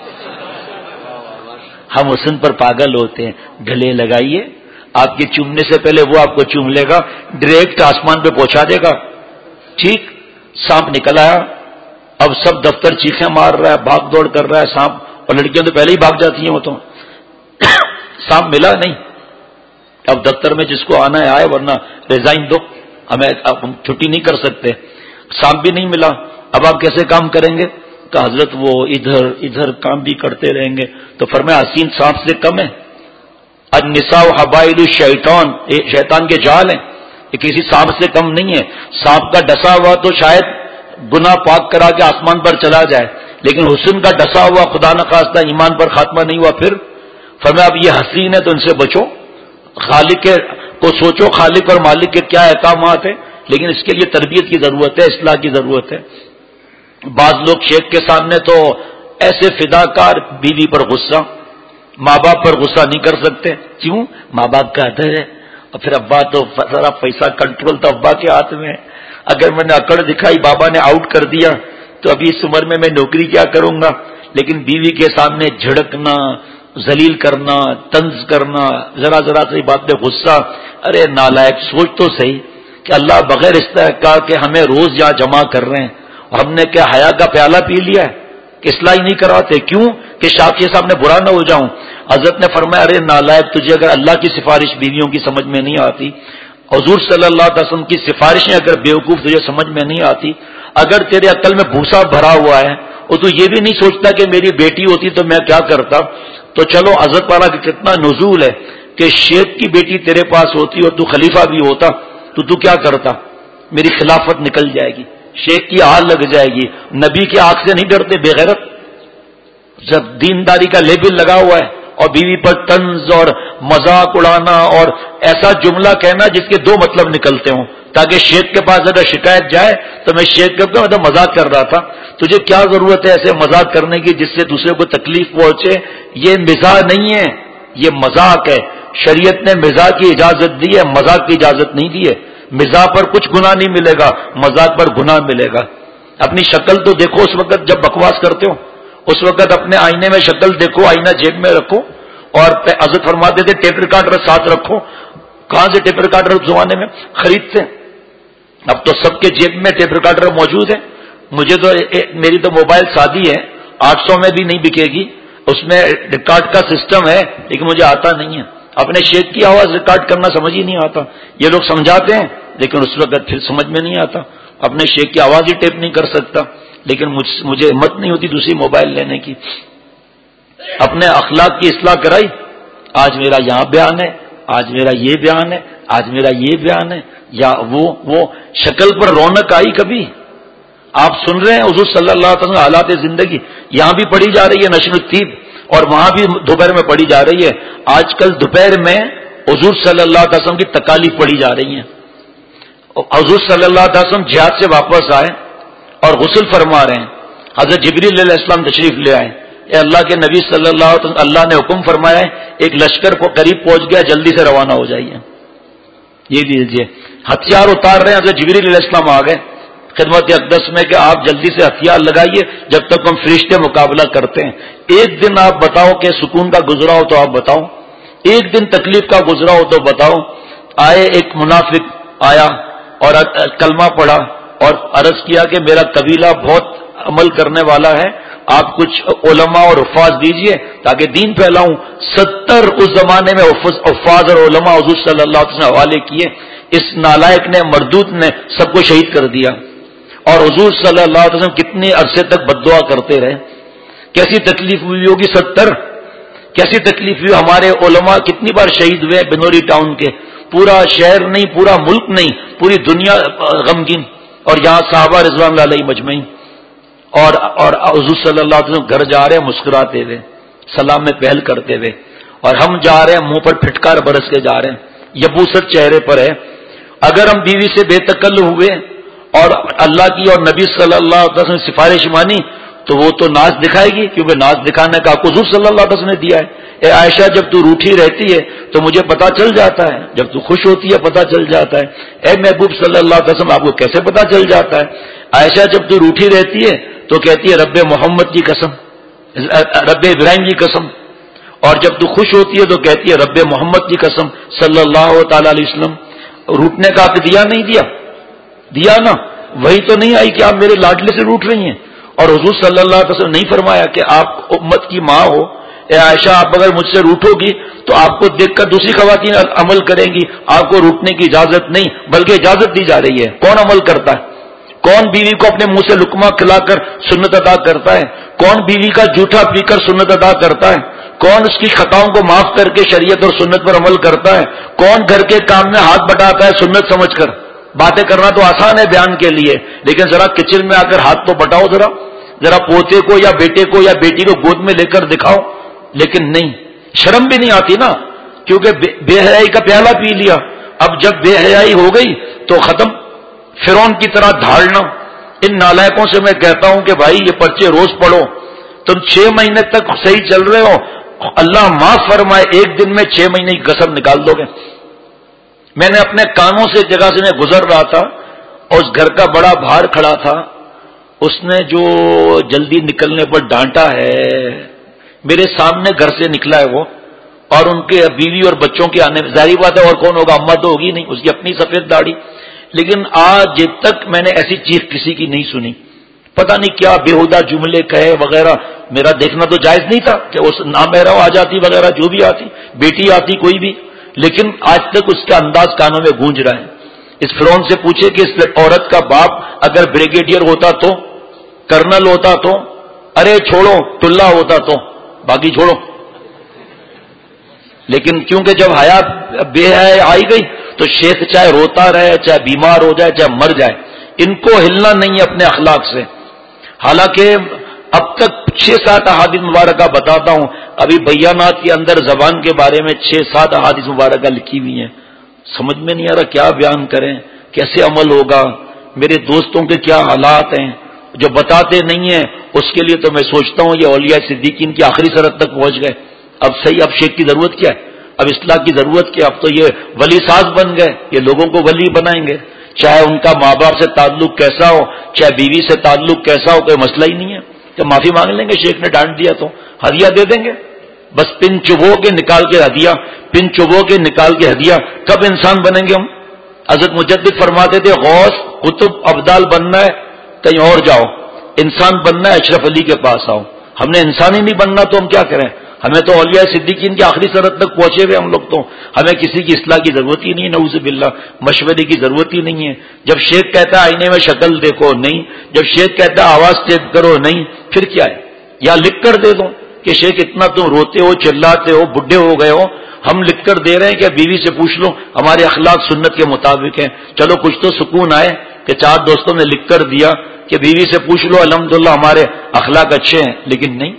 ہم حسن پر پاگل ہوتے ہیں. گلے لگائیے، آپ کے چومنے سے پہلے وہ آپ کو چوم لے گا، ڈائریکٹ آسمان پہ پہنچا دے گا. ٹھیک، سانپ نکل آیا. اب سب دفتر چیخیں مار رہا ہے، بھاگ دوڑ کر رہا ہے سانپ، اور لڑکیاں تو پہلے ہی بھاگ جاتی ہیں. وہ تو سانپ ملا نہیں. اب دفتر میں جس کو آنا ہے آئے، ورنہ ریزائن دو، ہمیں اب ہم چھٹی نہیں کر سکتے. سانپ بھی نہیں ملا. اب آپ کیسے کام کریں گے؟ کہ حضرت وہ ادھر ادھر کام بھی کرتے رہیں گے. تو فرمایا حسین سانپ سے کم ہے. النساء حبائل الشیطان، شیطان کے جال ہیں، یہ کسی سانپ سے کم نہیں ہے. سانپ کا ڈسا ہوا تو شاید گناہ پاک کرا کے آسمان پر چلا جائے، لیکن حسن کا ڈسا ہوا خدا نخواستہ ایمان پر خاتمہ نہیں ہوا. پھر فرمایا اب یہ حسین ہے تو ان سے بچو، خالق کو سوچو، خالق اور مالک کے کیا احکامات ہیں، لیکن اس کے لیے تربیت کی ضرورت ہے، اصلاح کی ضرورت ہے. بعض لوگ شیخ کے سامنے تو ایسے فداکار، بیوی پر غصہ، ماں باپ پر غصہ نہیں کر سکتے. کیوں؟ ماں باپ کا ادھر ہے، اور پھر ابا تو ذرا پیسہ کنٹرول تو ابا کے ہاتھ میں ہے. اگر میں نے اکڑ دکھائی، بابا نے آؤٹ کر دیا، تو ابھی اس عمر میں میں نوکری کیا کروں گا. لیکن بیوی کے سامنے جھڑکنا، ذلیل کرنا، طنز کرنا، ذرا ذرا سی بات پہ غصہ. ارے نالائق، سوچ تو صحیح کہ اللہ بغیر استحقاق کے ہمیں روز یہاں جمع کر رہے ہیں اور ہم نے کیا حیا کا پیالہ پی لیا ہے کہ اصلاح ہی نہیں کراتے؟ کیوں کہ شاخی صاحب نے برا نہ ہو جاؤں. حضرت نے فرمایا ارے نالائق، تجھے اگر اللہ کی سفارش بیویوں کی سمجھ میں نہیں آتی، حضور صلی اللہ علیہ وسلم کی سفارشیں اگر بیوقوف تجھے سمجھ میں نہیں آتی، اگر تیرے عقل میں بھوسا بھرا ہوا ہے اور تو یہ بھی نہیں سوچتا کہ میری بیٹی ہوتی تو میں کیا کرتا، تو چلو حضرت والا کہ کتنا نزول ہے کہ شیخ کی بیٹی تیرے پاس ہوتی اور تو خلیفہ بھی ہوتا تو تو کیا کرتا؟ میری خلافت نکل جائے گی، شیخ کی آل لگ جائے گی. نبی کی آنکھ سے نہیں ڈرتے بے غیرت؟ جب دینداری کا لیبل لگا ہوا ہے اور بیوی پر طنز اور مذاق اڑانا اور ایسا جملہ کہنا جس کے دو مطلب نکلتے ہوں، تاکہ شیخ کے پاس اگر شکایت جائے تو میں شیخ کرتا ہوں تو مذاق کر رہا تھا. تجھے کیا ضرورت ہے ایسے مذاق کرنے کی جس سے دوسرے کو تکلیف پہنچے؟ یہ مزاح نہیں ہے، یہ مذاق ہے. شریعت نے مزاح کی اجازت دی ہے، مذاق کی اجازت نہیں دی ہے. مزاح پر کچھ گناہ نہیں ملے گا، مذاق پر گناہ ملے گا. اپنی شکل تو دیکھو اس وقت جب بکواس کرتے ہو، اس وقت اپنے آئینے میں شکل دیکھو، آئینہ جیب میں رکھو. اور حضرت فرماتے تھے ٹیپ ریکارڈر ساتھ رکھو. کہاں سے ٹیپ ریکارڈر اس زمانے میں خریدتے؟ اب تو سب کے جیب میں ٹیپ ریکارڈر موجود ہے. مجھے تو میری تو موبائل سادی ہے، آٹھ سو میں بھی نہیں بکے گی، اس میں ریکارڈ کا سسٹم ہے لیکن مجھے آتا نہیں ہے. اپنے شیخ کی آواز ریکارڈ کرنا سمجھ ہی نہیں آتا. یہ لوگ سمجھاتے ہیں لیکن اس وقت پھر سمجھ میں نہیں آتا. اپنے شیخ کی آواز ہی ٹیپ نہیں کر سکتا، لیکن مجھے ہمت نہیں ہوتی دوسری موبائل لینے کی. اپنے اخلاق کی اصلاح کرائی، آج میرا یہاں بیان ہے، آج میرا یہ بیان ہے، آج میرا یہ بیان ہے، یا وہ وہ شکل پر رونق آئی کبھی؟ آپ سن رہے ہیں حضور صلی اللہ علیہ وسلم حالات زندگی یہاں بھی پڑھی جا رہی ہے نشر الطیب، اور وہاں بھی دوپہر میں پڑھی جا رہی ہے. آج کل دوپہر میں حضور صلی اللہ علیہ وسلم کی تکالیف پڑھی جا رہی ہیں. حضور صلی اللہ علیہ وسلم جہاد سے واپس آئے اور غسل فرما رہے ہیں. حضرت جبریل علیہ السلام تشریف لے آئے. اے اللہ کے نبی صلی اللہ علیہ وسلم، اللہ نے حکم فرمایا ہے ایک لشکر کو قریب پہنچ گیا، جلدی سے روانہ ہو جائیے. یہ دیجیے ہتھیار اتار رہے ہیں. حضرت جبریل علیہ السلام آ گئے خدمت اقدس میں کہ آپ جلدی سے ہتھیار لگائیے جب تک ہم فرشتے مقابلہ کرتے ہیں. ایک دن آپ بتاؤ کہ سکون کا گزرا ہو تو آپ بتاؤ، ایک دن تکلیف کا گزرا ہو تو بتاؤ. آئے ایک منافق آیا اور کلمہ پڑھا اور عرض کیا کہ میرا قبیلہ بہت عمل کرنے والا ہے، آپ کچھ علماء اور حفاظ دیجئے تاکہ دین پھیلاؤں. ستر اس زمانے میں حفاظ اور علماء حضور صلی اللہ علیہ وسلم حوالے کیے. اس نالائق نے، مردود نے سب کو شہید کر دیا. اور حضور صلی اللہ علیہ وسلم کتنے عرصے تک بددعا کرتے رہے. کیسی تکلیف ہوئی ہوگی؟ ستر. کیسی تکلیف ہوئی؟ ہمارے علماء کتنی بار شہید ہوئے بنوری ٹاؤن کے. پورا شہر نہیں، پورا ملک نہیں، پوری دنیا غمگین. اور یہاں صحابہ رضوان اللہ علیہ مجمعین اور اور حضور صلی اللہ علیہ وسلم گھر جا رہے ہیں مسکراتے ہوئے، سلام میں پہل کرتے ہوئے، اور ہم جا رہے ہیں منہ پر پھٹکار برس کے جا رہے ہیں، یبوست چہرے پر ہے. اگر ہم بیوی سے بے تکلف ہوئے اور اللہ کی اور نبی صلی اللہ علیہ وسلم نے سفارش مانی تو وہ تو ناز دکھائے گی، کیونکہ ناز دکھانے کا حق حضور صلی اللہ علیہ وسلم نے دیا ہے. اے عائشہ جب تو روٹھی رہتی ہے تو مجھے پتا چل جاتا ہے، جب تو خوش ہوتی ہے پتا چل جاتا ہے. اے محبوب صلی اللہ علیہ وسلم آپ کو کیسے پتا چل جاتا ہے؟ عائشہ جب تو روٹھی رہتی ہے تو کہتی ہے رب محمد کی قسم، رب ابراہیم کی قسم، اور جب تو خوش ہوتی ہے تو کہتی ہے رب محمد کی قسم صلی اللہ تعالی علیہ وسلم. روٹنے کا حق دیا نہیں دیا؟ دیا نا. وہی تو نہیں آئی کہ آپ میرے لاڈلے سے روٹ رہی ہیں. اور حضور صلی اللہ علیہ وسلم نہیں فرمایا کہ آپ امت کی ماں ہو، اے عائشہ آپ اگر مجھ سے روٹو گی تو آپ کو دیکھ کر دوسری خواتین عمل کریں گی، آپ کو روٹنے کی اجازت نہیں بلکہ اجازت دی جا رہی ہے. کون عمل کرتا ہے؟ کون بیوی کو اپنے منہ سے لقمہ کھلا کر سنت ادا کرتا ہے؟ کون بیوی کا جھوٹا پی کر سنت ادا کرتا ہے؟ کون اس کی خطاؤں کو معاف کر کے شریعت اور سنت پر عمل کرتا ہے؟ کون گھر کے کام میں ہاتھ بٹاتا ہے سنت سمجھ کر؟ باتیں کرنا تو آسان ہے بیان کے لیے، لیکن ذرا کچن میں آ کر ہاتھ تو بٹاؤ، ذرا ذرا پوتے کو یا بیٹے کو یا بیٹی کو گود میں لے کر دکھاؤ. لیکن نہیں، شرم بھی نہیں آتی نا، کیونکہ بے حیائی کا پیالہ پی لیا. اب جب بے حیائی ہو گئی تو ختم. فرعون کی طرح دھاڑنا. ان نالائقوں سے میں کہتا ہوں کہ بھائی یہ پرچے روز پڑھو. تم چھ مہینے تک صحیح چل رہے ہو، اللہ معاف فرمائے ایک دن میں چھ مہینے کی قسم نکال دو گے. میں نے اپنے کانوں سے جگہ سے میں گزر رہا تھا اور اس گھر کا بڑا بھار کھڑا تھا، اس نے جو جلدی نکلنے پر ڈانٹا ہے میرے سامنے گھر سے نکلا ہے وہ، اور ان کے بیوی اور بچوں کے آنے، ظاہری بات ہے اور کون ہوگا، اماں تو ہوگی نہیں، اس کی اپنی سفید داڑھی، لیکن آج تک میں نے ایسی چیخ کسی کی نہیں سنی. پتہ نہیں کیا بےہودہ جملے کہے وغیرہ. میرا دیکھنا تو جائز نہیں تھا کہ اس نامہرا آ جاتی وغیرہ، جو بھی آتی، بیٹی آتی کوئی بھی، لیکن آج تک اس کا انداز کانوں میں گونج رہا ہے. اس فرعون سے پوچھے کہ اس عورت کا باپ اگر بریگیڈیئر ہوتا تو، کرنل ہوتا تو، ارے چھوڑو ٹلہ ہوتا تو، باقی چھوڑو. لیکن کیونکہ جب حیات بے حیا آئی گئی تو شیخ چاہے روتا رہے، چاہے بیمار ہو جائے، چاہے مر جائے، ان کو ہلنا نہیں ہے اپنے اخلاق سے. حالانکہ اب تک چھ سات احادیث مبارکہ بتاتا ہوں، ابھی بیانات کے اندر زبان کے بارے میں چھ سات احادیث مبارکہ لکھی ہوئی ہیں. سمجھ میں نہیں آ رہا کیا بیان کریں، کیسے عمل ہوگا، میرے دوستوں کے کیا حالات ہیں جو بتاتے نہیں ہیں. اس کے لیے تو میں سوچتا ہوں یہ اولیاء صدیقین کی آخری سرحد تک پہنچ گئے. اب صحیح، اب شیخ کی ضرورت کیا ہے، اب اصلاح کی ضرورت کیا، اب تو یہ ولی ساز بن گئے، یہ لوگوں کو ولی بنائیں گے. چاہے ان کا ماں باپ سے تعلق کیسا ہو، چاہے بیوی سے تعلق کیسا ہو، کوئی مسئلہ ہی نہیں ہے. کہ معافی مانگ لیں گے، شیخ نے ڈانٹ دیا تو ہدیہ دے دیں گے، بس پن چبو کے نکال کے ہدیہ، پن چبو کے نکال کے ہدیہ. کب انسان بنیں گے ہم؟ حضرت مجدد فرماتے تھے غوث قطب ابدال بننا ہے کہیں اور جاؤ، انسان بننا ہے اشرف علی کے پاس آؤ. ہم نے انسان ہی نہیں بننا تو ہم کیا کریں؟ ہمیں تو اولیاء صدیقین کی آخری سرحد تک پہنچے ہوئے ہم لوگ، تو ہمیں کسی کی اصلاح کی ضرورت ہی نہیں، نعوذ باللہ مشورے کی ضرورت ہی نہیں ہے. جب شیخ کہتا ہے آئینے میں شکل دیکھو نہیں، جب شیخ کہتا ہے آواز تیز کرو نہیں، پھر کیا ہے؟ یا لکھ کر دے دو کہ شیخ اتنا تم روتے ہو، چلاتے ہو، بڈھے ہو گئے ہو، ہم لکھ کر دے رہے ہیں کہ بیوی سے پوچھ لو ہمارے اخلاق سنت کے مطابق ہیں. چلو کچھ تو سکون آئے کہ چار دوستوں نے لکھ کر دیا کہ بیوی سے پوچھ لو الحمدللہ ہمارے اخلاق اچھے ہیں. لیکن نہیں،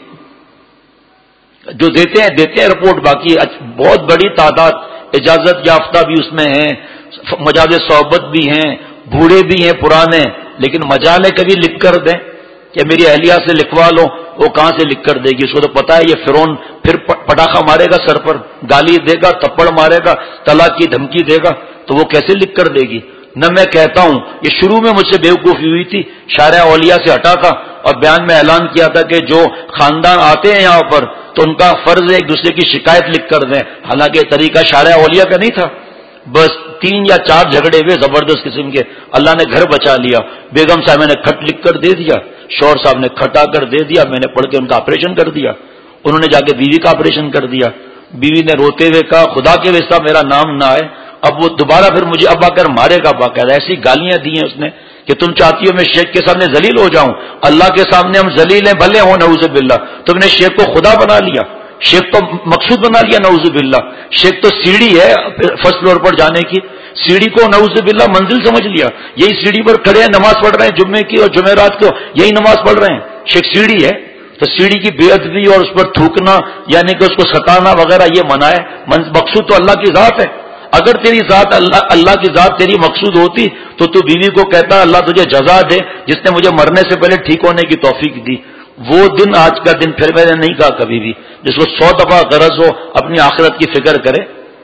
جو دیتے ہیں دیتے ہیں رپورٹ، باقی بہت بڑی تعداد اجازت یافتہ بھی اس میں ہیں، مجاز صحبت بھی ہیں، بوڑھے بھی ہیں پرانے، لیکن مجالے کبھی لکھ کر دیں کہ میری اہلیہ سے لکھوا لو، وہ کہاں سے لکھ کر دے گی؟ اس کو تو پتا ہے یہ فرعون پھر پٹاخہ مارے گا سر پر، گالی دے گا، تپڑ مارے گا، طلاق کی دھمکی دے گا، تو وہ کیسے لکھ کر دے گی؟ نہ میں کہتا ہوں، یہ شروع میں مجھ سے بیوقوفی ہوئی تھی، شارع اولیاء سے ہٹا تھا اور بیان میں اعلان کیا تھا کہ جو خاندان آتے ہیں یہاں پر تو ان کا فرض ہے ایک دوسرے کی شکایت لکھ کر دیں. حالانکہ طریقہ شارع اولیاء کا نہیں تھا. بس تین یا چار جھگڑے ہوئے زبردست قسم کے، اللہ نے گھر بچا لیا. بیگم صاحب نے کھٹ لکھ کر دے دیا، شوہر صاحب نے کھٹا کر دے دیا، میں نے پڑھ کے ان کا آپریشن کر دیا. انہوں نے جا کے بیوی کا آپریشن کر دیا. بیوی نے روتے ہوئے کہا خدا کے واسطہ میرا نام نہ آئے. اب وہ دوبارہ پھر مجھے اب آ کر مارے گا باقاعدہ. ایسی گالیاں دی ہیں اس نے کہ تم چاہتی ہو میں شیخ کے سامنے ذلیل ہو جاؤں. اللہ کے سامنے ہم ذلیل ہیں بھلے ہوں نعوذ باللہ، تم نے شیخ کو خدا بنا لیا، شیخ تو مقصود بنا لیا نعوذ باللہ. شیخ تو سیڑھی ہے فرسٹ فلور پر جانے کی، سیڑھی کو نعوذ باللہ منزل سمجھ لیا. یہی سیڑھی پر کھڑے ہیں، نماز پڑھ رہے ہیں جمعے کی اور جمعرات کو یہی نماز پڑھ رہے ہیں. شیخ سیڑھی ہے تو سیڑھی کی بے ادبی اور اس پر تھوکنا یعنی کہ اس کو ستانا وغیرہ یہ منع ہے. مقصود تو اللہ کی ذات ہے. اگر تیری ذات اللہ اللہ کی ذات تیری مقصود ہوتی تو تو بیوی کو کہتا اللہ تجھے جزا دے جس نے مجھے مرنے سے پہلے ٹھیک ہونے کی توفیق دی. وہ دن آج کا دن پھر میں نے نہیں کہا کبھی بھی. جس کو سو دفعہ غرض ہو اپنی آخرت کی فکر کرے.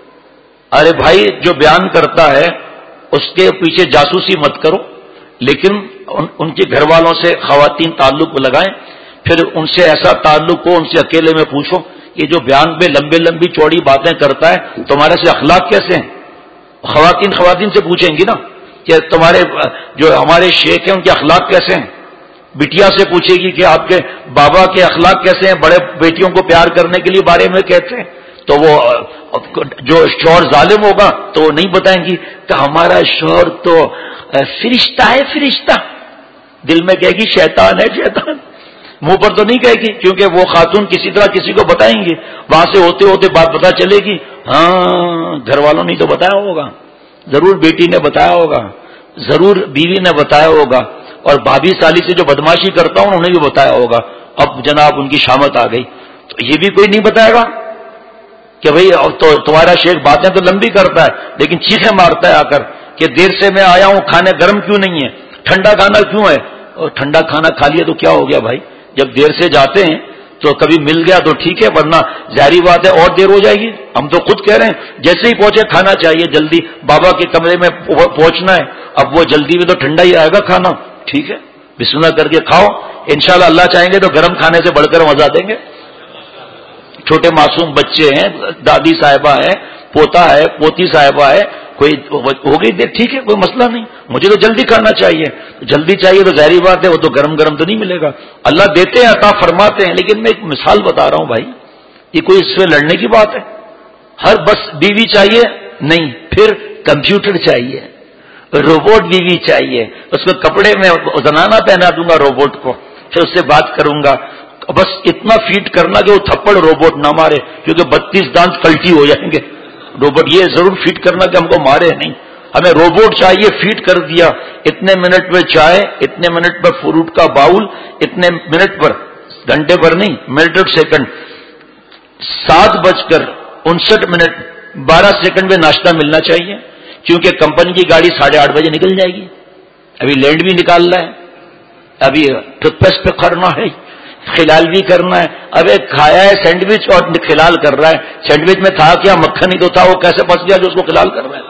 ارے بھائی جو بیان کرتا ہے اس کے پیچھے جاسوسی مت کرو، لیکن ان, ان کے گھر والوں سے خواتین تعلق لگائیں، پھر ان سے ایسا تعلق ہو، ان سے اکیلے میں پوچھو کہ جو بیان پہ لمبے لمبی چوڑی باتیں کرتا ہے تمہارے سے اخلاق کیسے ہیں. خواتین خواتین سے پوچھیں گی نا کہ تمہارے جو ہمارے شیخ ہیں ان کے اخلاق کیسے ہیں. بٹیا سے پوچھے گی کہ آپ کے بابا کے اخلاق کیسے ہیں، بڑے بیٹیوں کو پیار کرنے کے لیے بارے میں کہتے ہیں. تو وہ جو شوہر ظالم ہوگا تو وہ نہیں بتائیں گی کہ ہمارا شوہر تو فرشتہ ہے فرشتہ. دل میں کہے گی شیطان ہے شیطان. منہ پر تو نہیں کہے گی کیونکہ وہ خاتون کسی طرح کسی کو بتائیں گی. وہاں سے ہوتے ہوتے بات پتہ چلے گی، ہاں گھر والوں نے تو بتایا ہوگا، ضرور بیٹی نے بتایا ہوگا، ضرور بیوی نے بتایا ہوگا، اور بھابھی سالی سے جو بدماشی کرتا ہوں انہوں نے بھی بتایا ہوگا. اب جناب ان کی شامت آ گئی تو یہ بھی کوئی نہیں بتائے گا کہ بھئی تو تمہارا شیخ باتیں تو لمبی کرتا ہے لیکن چیخیں مارتا ہے آ کر کہ دیر سے میں آیا ہوں، کھانے گرم کیوں نہیں ہے، ٹھنڈا کھانا کیوں ہے. اور ٹھنڈا کھانا کھا لیا تو کیا ہو گیا بھائی؟ جب دیر سے جاتے ہیں تو کبھی مل گیا تو ٹھیک ہے، ورنہ ظاہری بات ہے اور دیر ہو جائے گی. ہم تو خود کہہ رہے ہیں جیسے ہی پہنچے کھانا چاہیے، جلدی بابا کے کمرے میں پہنچنا ہے. اب وہ جلدی میں تو ٹھنڈا ہی آئے گا کھانا، ٹھیک ہے بسم اللہ کر کے کھاؤ، انشاءاللہ اللہ چاہیں گے تو گرم کھانے سے بڑھ کر مزہ دیں گے. چھوٹے معصوم بچے ہیں، دادی صاحبہ ہے، پوتا ہے، پوتی صاحبہ ہے، کوئی ہو گئی دیر ٹھیک ہے، کوئی مسئلہ نہیں، مجھے تو جلدی کرنا چاہیے، جلدی چاہیے تو ظاہری بات ہے وہ تو گرم گرم تو نہیں ملے گا، اللہ دیتے ہیں عطا فرماتے ہیں، لیکن میں ایک مثال بتا رہا ہوں بھائی، یہ کوئی اس سے لڑنے کی بات ہے؟ ہر بس بیوی چاہیے نہیں، پھر کمپیوٹر چاہیے، روبوٹ بیوی چاہیے، اس کو کپڑے میں زنانہ پہنا دوں گا روبوٹ کو، پھر اس سے بات کروں گا، بس اتنا فیڈ کرنا کہ وہ تھپڑ روبوٹ نہ مارے، کیونکہ بتیس دانت پلٹی ہو جائیں گے روبوٹ، یہ ضرور فیڈ کرنا کہ ہم کو مارے نہیں، ہمیں روبوٹ چاہیے، فیڈ کر دیا، اتنے منٹ میں چائے، اتنے منٹ پر فروٹ کا باؤل، اتنے منٹ پر، گھنٹے پر نہیں، منٹ اور سیکنڈ، سات بج کر انسٹھ منٹ بارہ سیکنڈ میں ناشتہ ملنا چاہیے، کیونکہ کمپنی کی گاڑی ساڑھے آٹھ بجے نکل جائے گی، ابھی لینڈ بھی نکالنا ہے، ابھی ٹوتھ پیسٹ پہ کرنا ہے، خلال بھی کرنا ہے، ابھی کھایا ہے سینڈوچ اور خلال کر رہا ہے، سینڈوچ میں تھا کیا، مکھن ہی تو تھا، وہ کیسے پھنس گیا جو اس کو خلال کر رہا ہے؟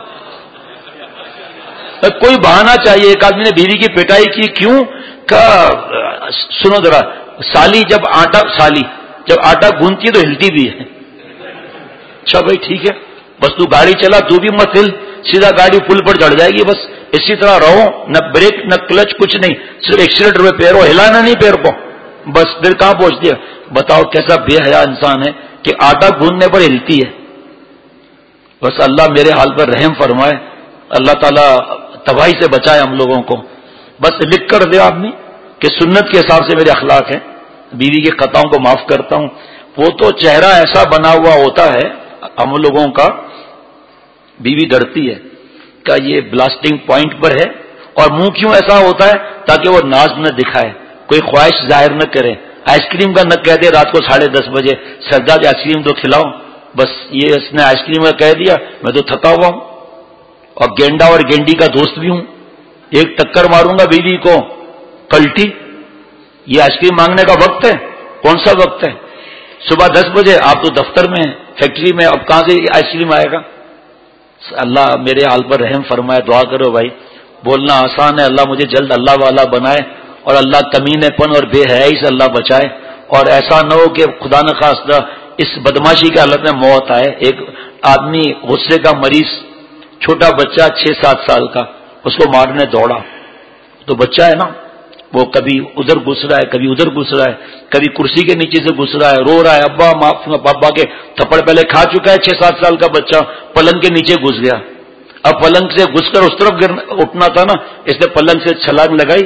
کوئی بہانہ چاہیے۔ ایک آدمی نے بیوی کی پٹائی کی، کیوں کہ سنو ذرا، سالی جب آٹا سالی جب آٹا گوندتی ہے تو ہلتی بھی ہے، اچھا بھائی ٹھیک ہے، بس تو گاڑی چلا، تو بھی مت ہل، سیدھا گاڑی پل پر چڑھ جائے گی، بس اسی طرح رہو، نہ بریک نہ کلچ کچھ نہیں، صرف ایکسیلیٹر پہ پیر ہو، ہلانا نہیں پیر کو، بس پھر کہاں پہنچ دیا؟ بتاؤ کیسا بے حیا انسان ہے کہ آٹا گوندنے پر ہلتی ہے۔ بس اللہ میرے حال پر رحم فرمائے، اللہ تعالیٰ تباہی سے بچائے ہم لوگوں کو۔ بس لکھ کر دے آدمی کہ سنت کے حساب سے میرے اخلاق ہیں، بیوی کے خطاؤں کو معاف کرتا ہوں۔ وہ تو چہرہ ایسا بنا ہوا ہوتا ہے ہم لوگوں کا، بیوی ڈرتی ہے کہ یہ بلاسٹنگ پوائنٹ پر ہے، اور منہ کیوں ایسا ہوتا ہے؟ تاکہ وہ ناز نہ دکھائے، کوئی خواہش ظاہر نہ کرے، آئس کریم کا نہ کہہ دے رات کو ساڑھے دس بجے سرداد آئس کریم تو کھلاؤ، بس یہ اس نے آئس کریم کا کہہ دیا، میں تو تھکا ہوا ہوں اور گینڈا اور گینڈی کا دوست بھی ہوں، ایک ٹکر ماروں گا بیوی کو پلٹی۔ یہ آئس کریم مانگنے کا وقت ہے؟ کون سا وقت ہے؟ صبح دس بجے آپ تو دفتر میں فیکٹری میں، اب کہاں سے آئس کریم آئے گا؟ اللہ میرے حال پر رحم فرمائے، دعا کرو بھائی، بولنا آسان ہے، اللہ مجھے جلد اللہ والا بنائے، اور اللہ کمینے پن اور بے حیائی سے اللہ بچائے، اور ایسا نہ ہو کہ خدا نخواستہ اس بدماشی کی حالت میں موت آئے۔ ایک آدمی غصے کا مریض، چھوٹا بچہ چھ سات سال کا، اس کو مارنے دوڑا، تو بچہ ہے نا، وہ کبھی ادھر گھس رہا ہے، کبھی ادھر گھس رہا ہے، کبھی کرسی کے نیچے سے گھس رہا ہے، رو رہا ہے، ابا معاف، پابا کے تھپڑ پہلے کھا چکا ہے، چھ سات سال کا بچہ پلنگ کے نیچے گھس گیا، اب پلنگ سے گھس کر اس طرف اٹھنا تھا نا، اس نے پلنگ سے چھلانگ لگائی،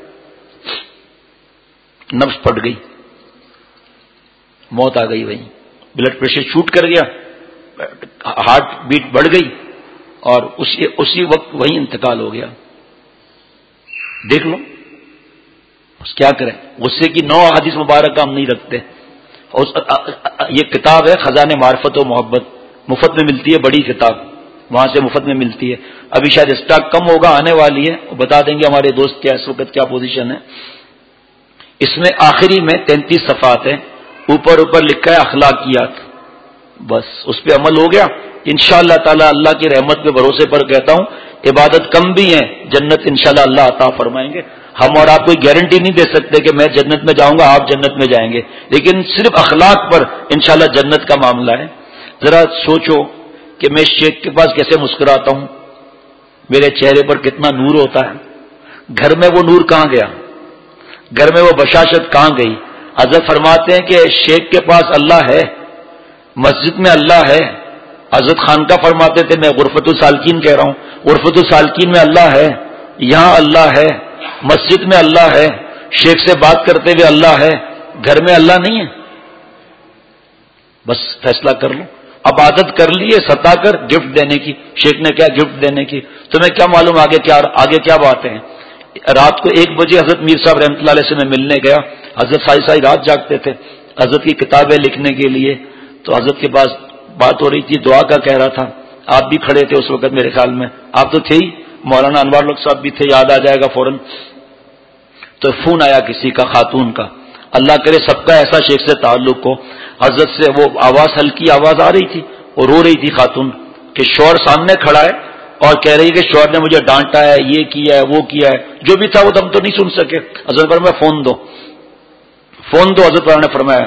نفس پھٹ گئی، موت آ گئی، وہیں بلڈ پریشر شوٹ کر گیا، ہارٹ بیٹ بڑھ گئی، اور اسی اسی وقت وہیں انتقال ہو گیا۔ دیکھ لو کیا کریں، غصے کی نو احادیث مبارک ہم نہیں رکھتے۔ یہ کتاب ہے خزانے معرفت و محبت، مفت میں ملتی ہے، بڑی کتاب، وہاں سے مفت میں ملتی ہے، ابھی شاید اسٹاک کم ہوگا، آنے والی ہے، بتا دیں گے ہمارے دوست کیا اس وقت کیا پوزیشن ہے۔ اس میں آخری میں تینتیس صفحات ہیں، اوپر اوپر لکھا ہے اخلاقیات، بس اس پہ عمل ہو گیا انشاءاللہ تعالی، اللہ کی رحمت پہ بھروسے پر کہتا ہوں، عبادت کم بھی ہیں، جنت انشاءاللہ اللہ عطا فرمائیں گے۔ ہم اور آپ کوئی گارنٹی نہیں دے سکتے کہ میں جنت میں جاؤں گا، آپ جنت میں جائیں گے، لیکن صرف اخلاق پر انشاءاللہ جنت کا معاملہ ہے۔ ذرا سوچو کہ میں شیخ کے پاس کیسے مسکراتا ہوں، میرے چہرے پر کتنا نور ہوتا ہے، گھر میں وہ نور کہاں گیا، گھر میں وہ بشاشت کہاں گئی؟ حضرت فرماتے ہیں کہ شیخ کے پاس اللہ ہے، مسجد میں اللہ ہے، حضرت خانقاہ فرماتے تھے، میں غرفت السالکین کہہ رہا ہوں، غرفت السالکین میں اللہ ہے، یہاں اللہ ہے، مسجد میں اللہ ہے، شیخ سے بات کرتے ہوئے اللہ ہے، گھر میں اللہ نہیں ہے؟ بس فیصلہ کر لو، اب عادت کر لیے ستا کر گفٹ دینے کی، شیخ نے کیا گفٹ دینے کی، تمہیں کیا معلوم آگے کیا آگے کیا باتیں ہیں۔ رات کو ایک بجے حضرت میر صاحب رحمۃ اللہ علیہ سے میں ملنے گیا، حضرت ساری ساری رات جاگتے تھے حضرت کی کتابیں لکھنے کے لیے، تو حضرت کے پاس بات ہو رہی تھی، دعا کا کہہ رہا تھا، آپ بھی کھڑے تھے اس وقت میرے خیال میں، آپ تو تھے ہی، مولانا انوار لوگ صاحب بھی تھے، یاد آ جائے گا فوراً۔ تو فون آیا کسی کا، خاتون کا، اللہ کرے سب کا ایسا شیخ سے تعلق ہو، حضرت سے وہ آواز ہلکی آواز آ رہی تھی، وہ رو رہی تھی خاتون کہ شوہر سامنے کھڑا ہے اور کہہ رہی کہ شوہر نے مجھے ڈانٹا ہے، یہ کیا ہے، وہ کیا ہے، جو بھی تھا وہ تم تو نہیں سن سکے، حضرت فرمایا فون دو، فون دو، حضرت نے فرمایا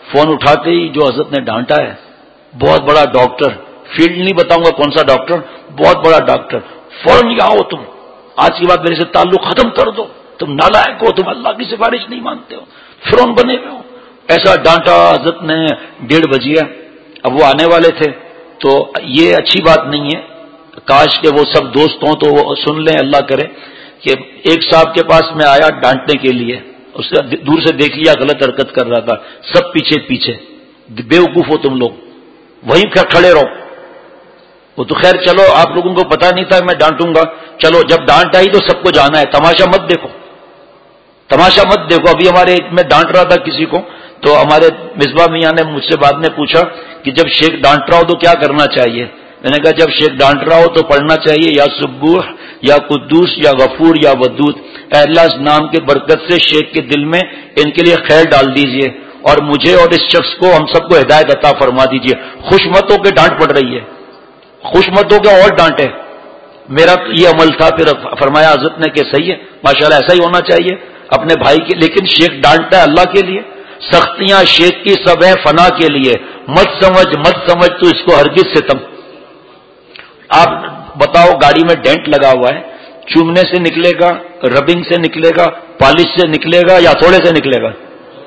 فون اٹھاتے ہی جو حضرت نے ڈانٹا ہے، بہت بڑا ڈاکٹر، فیلڈ نہیں بتاؤں گا کون سا ڈاکٹر، بہت بڑا ڈاکٹر، فوراً یہ آؤ تم، آج کی بات میرے سے تعلق ختم کر دو، تم نالائق ہو، تم اللہ کی سفارش نہیں مانتے ہو، فرعون بنے ہوئے ہو. ایسا ڈانٹا حضرت نے. ڈیڑھ بجیا، اب وہ آنے والے تھے، تو یہ اچھی بات نہیں ہے. کاش کہ وہ سب دوست ہوں تو وہ سن لیں، اللہ کرے. کہ ایک صاحب کے پاس میں آیا ڈانٹنے کے لیے، اس نے دور سے دیکھ لیا غلط حرکت کر رہا تھا، سب پیچھے پیچھے، بیوقوف ہو تم لوگ، وہیں کھڑے رہو. وہ تو خیر چلو آپ لوگوں کو پتا نہیں تھا میں ڈانٹوں گا، چلو جب ڈانٹ آئی تو سب کو جانا ہے، تماشا مت دیکھو، تماشا مت دیکھو. ابھی ہمارے میں ڈانٹ رہا تھا کسی کو، تو ہمارے مصباح میاں نے مجھ سے بعد میں پوچھا کہ جب شیخ ڈانٹ رہا ہو تو کیا کرنا چاہیے. میں نے کہا جب شیخ ڈانٹ رہا ہو تو پڑھنا چاہیے یا سبوح یا قدوس یا غفور یا ودود. اے اللہ اس نام کے برکت سے شیخ کے دل میں ان کے لیے خیر ڈال دیجئے، اور مجھے اور اس شخص کو ہم سب کو ہدایت عطا فرما دیجئے. خوش مت ہو کے ڈانٹ پڑ رہی ہے، خوش مت ہو کے اور ڈانٹے. میرا یہ عمل تھا. پھر فرمایا حضرت نے کہ صحیح ہے ماشاءاللہ ایسا ہی ہونا چاہیے اپنے بھائی کے، لیکن شیخ ڈانٹتا ہے اللہ کے لیے. سختیاں شیخ کی سب ہیں فنا کے لیے، مت سمجھ مت سمجھ تو اس کو ہرگز ستم. آپ بتاؤ گاڑی میں ڈینٹ لگا ہوا ہے، چومنے سے نکلے گا، ربنگ سے نکلے گا، پالش سے نکلے گا یا تھوڑے سے نکلے گا؟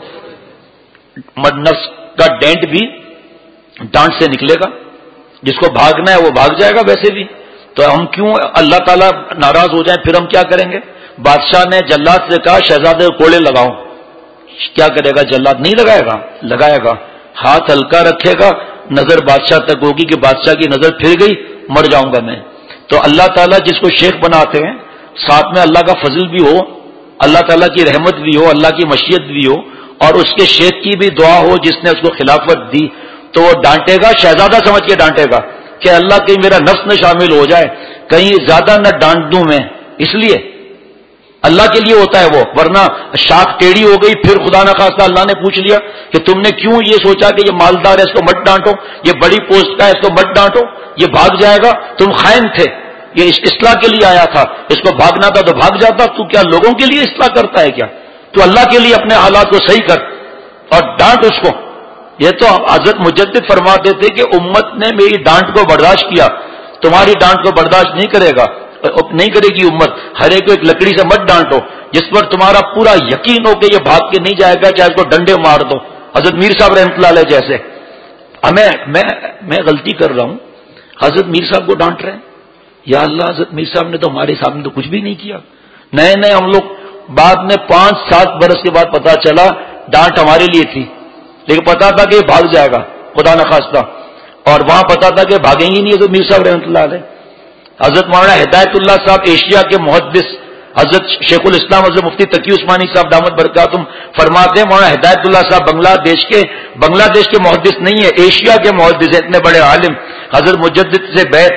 نفس کا ڈینٹ بھی ڈانٹ سے نکلے گا. جس کو بھاگنا ہے وہ بھاگ جائے گا ویسے بھی. تو ہم کیوں اللہ تعالیٰ ناراض ہو جائیں؟ پھر ہم کیا کریں گے؟ بادشاہ نے جلاد سے کہا شہزادے کو کوڑے لگاؤ. کیا کرے گا جلاد؟ نہیں لگائے گا؟ لگائے گا. ہاتھ ہلکا رکھے گا، نظر بادشاہ تک ہوگی کہ بادشاہ کی نظر پھر گئی، مر جاؤں گا میں. تو اللہ تعالیٰ جس کو شیخ بناتے ہیں ساتھ میں اللہ کا فضل بھی ہو، اللہ تعالیٰ کی رحمت بھی ہو، اللہ کی مشیت بھی ہو، اور اس کے شیخ کی بھی دعا ہو جس نے اس کو خلافت دی، تو وہ ڈانٹے گا شہزادہ سمجھ کے ڈانٹے گا کہ اللہ کہیں میرا نفس نہ شامل ہو جائے، کہیں زیادہ نہ ڈانٹ دوں میں. اس لیے اللہ کے لیے ہوتا ہے وہ. ورنہ شاخ ٹیڑھی ہو گئی پھر خدا نہ خواستہ اللہ نے پوچھ لیا کہ تم نے کیوں یہ سوچا کہ یہ مالدار ہے اس کو مت ڈانٹو، یہ بڑی پوسٹ کا ہے اس کو مت ڈانٹو، یہ بھاگ جائے گا، تم خائن تھے، یہ اصلاح کے لیے آیا تھا، اس کو بھاگنا تھا تو بھاگ جاتا. تو کیا لوگوں کے لیے اصلاح کرتا ہے کیا؟ تو اللہ کے لیے اپنے حالات کو صحیح کر اور ڈانٹ اس کو. یہ تو حضرت مجدد فرماتے تھے کہ امت نے میری ڈانٹ کو برداشت کیا، تمہاری ڈانٹ کو برداشت نہیں کرے گا، نہیں کرے گی امت. ہر ایک کو ایک لکڑی سے مت ڈانٹو جس پر تمہارا پورا یقین ہو کہ یہ بھاگ کے نہیں جائے گا، چاہے اس کو ڈنڈے مار دو. حضرت میر صاحب رحمۃ اللہ علیہ جیسے. ہمیں میں میں غلطی کر رہا ہوں، حضرت میر صاحب کو ڈانٹ رہے ہیں. یا اللہ حضرت میر صاحب نے تو ہمارے سامنے تو کچھ بھی نہیں کیا. نئے نئے ہم لوگ بعد میں پانچ سات برس کے بعد پتا چلا ڈانٹ ہمارے لیے تھی، لیکن پتا تھا کہ یہ بھاگ جائے گا خدا نخواستہ، اور وہاں پتا تھا کہ بھاگیں گی نہیں حضرت میر صاحب رحمۃ اللہ علیہ. حضرت مولانا ہدایت اللہ صاحب ایشیا کے محدث، حضرت شیخ الاسلام حضرت مفتی تقی عثمانی صاحب دامت برکاتہم فرماتے ہیں مولانا ہدایت اللہ صاحب بنگلہ دیش کے بنگلہ دیش کے محدث نہیں ہے، ایشیا کے محدث ہیں، اتنے بڑے عالم. حضرت مجدد سے بیعت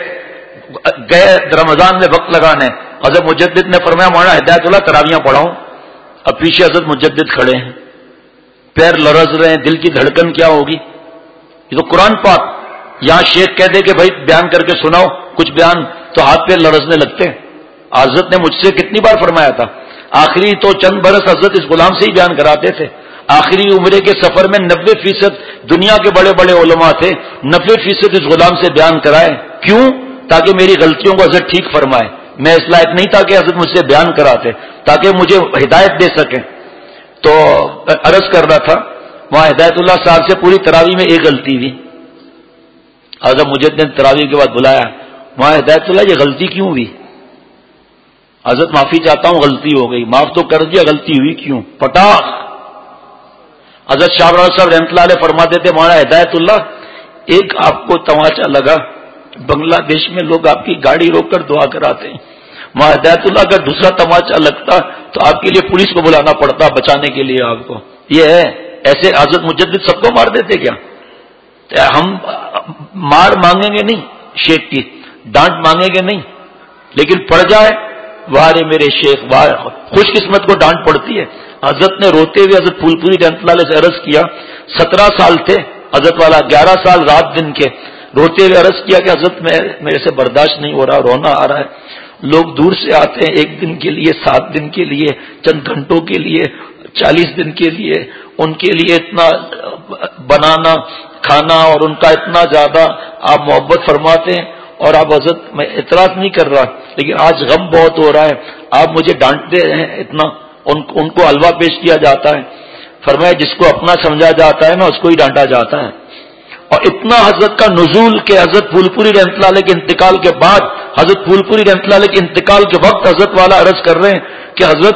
گئے رمضان میں وقت لگانے، حضرت مجدد نے فرمایا مولانا ہدایت اللہ تراویاں پڑھاؤ. اب پیچھے حضرت مجدد کھڑے ہیں، پیر لرز رہے ہیں، دل کی دھڑکن کیا ہوگی؟ یہ تو قرآن پاک. یہاں شیخ کہہ دے کہ بھائی بیان کر کے سناؤ کچھ بیان، تو ہاتھ پیر لرزنے لگتے ہیں. حضرت نے مجھ سے کتنی بار فرمایا تھا، آخری تو چند برس حضرت اس غلام سے ہی بیان کراتے تھے. آخری عمرے کے سفر میں نبے فیصد دنیا کے بڑے بڑے علماء تھے، نبے فیصد اس غلام سے بیان کرائے. کیوں؟ تاکہ میری غلطیوں کو حضرت ٹھیک فرمائے. میں اس لائق نہیں تھا کہ حضرت مجھ سے بیان کراتے، تاکہ مجھے ہدایت دے سکیں. تو عرض کر رہا تھا وہاں ہدایت اللہ صاحب سے پوری تراویح میں ایک غلطی ہوئی. حضرت مجدد نے تراویح کے بعد بلایا، وہاں ہدایت اللہ یہ غلطی کیوں ہوئی؟ حضرت معافی چاہتا ہوں غلطی ہو گئی. معاف تو کر دیا، غلطی ہوئی کیوں؟ پٹاخ. حضرت شاہ راز صاحب رحمۃ اللہ علیہ فرماتے تھے مولانا ہدایت اللہ ایک آپ کو تماچا لگا، بنگلہ دیش میں لوگ آپ کی گاڑی روک کر دعا کراتے ہیں. مولانا ہدایت اللہ اگر دوسرا تماچا لگتا تو آپ کے لیے پولیس کو بلانا پڑتا بچانے کے لیے آپ کو. یہ ہے ایسے حضرت مجدد سب کو مار دیتے کیا؟ ہم مار مانگیں گے نہیں، شیخ کی ڈانٹ مانگیں گے نہیں، لیکن پڑ جائے واہ رے میرے شیخ واہ. خوش قسمت کو ڈانٹ پڑتی ہے. حضرت نے روتے ہوئے حضرت پھول پوری رحمۃ اللہ علیہ سے عرض کیا، سترہ سال تھے حضرت والا، گیارہ سال رات دن کے، روتے ہوئے عرض کیا کہ حضرت میں میرے سے برداشت نہیں ہو رہا، رونا آ رہا ہے. لوگ دور سے آتے ہیں ایک دن کے لیے، سات دن کے لیے، چند گھنٹوں کے لیے، چالیس دن کے لیے ان کے لیے اتنا بنانا کھانا اور ان کا اتنا زیادہ آپ محبت فرماتے ہیں. اور آپ حضرت میں اعتراض نہیں کر رہا لیکن آج غم بہت ہو رہا ہے, آپ مجھے ڈانٹتے ہیں اتنا. ان ان کو حلوہ پیش کیا جاتا ہے, فرمایا جس کو اپنا سمجھا جاتا ہے نا اس کو ہی ڈانٹا جاتا ہے. اور اتنا حضرت کا نزول کہ حضرت پھول پوری رحمۃ اللہ علیہ کے انتقال کے بعد, حضرت پھول پوری رحمۃ اللہ علیہ کے انتقال کے وقت حضرت والا عرض کر رہے ہیں کہ حضرت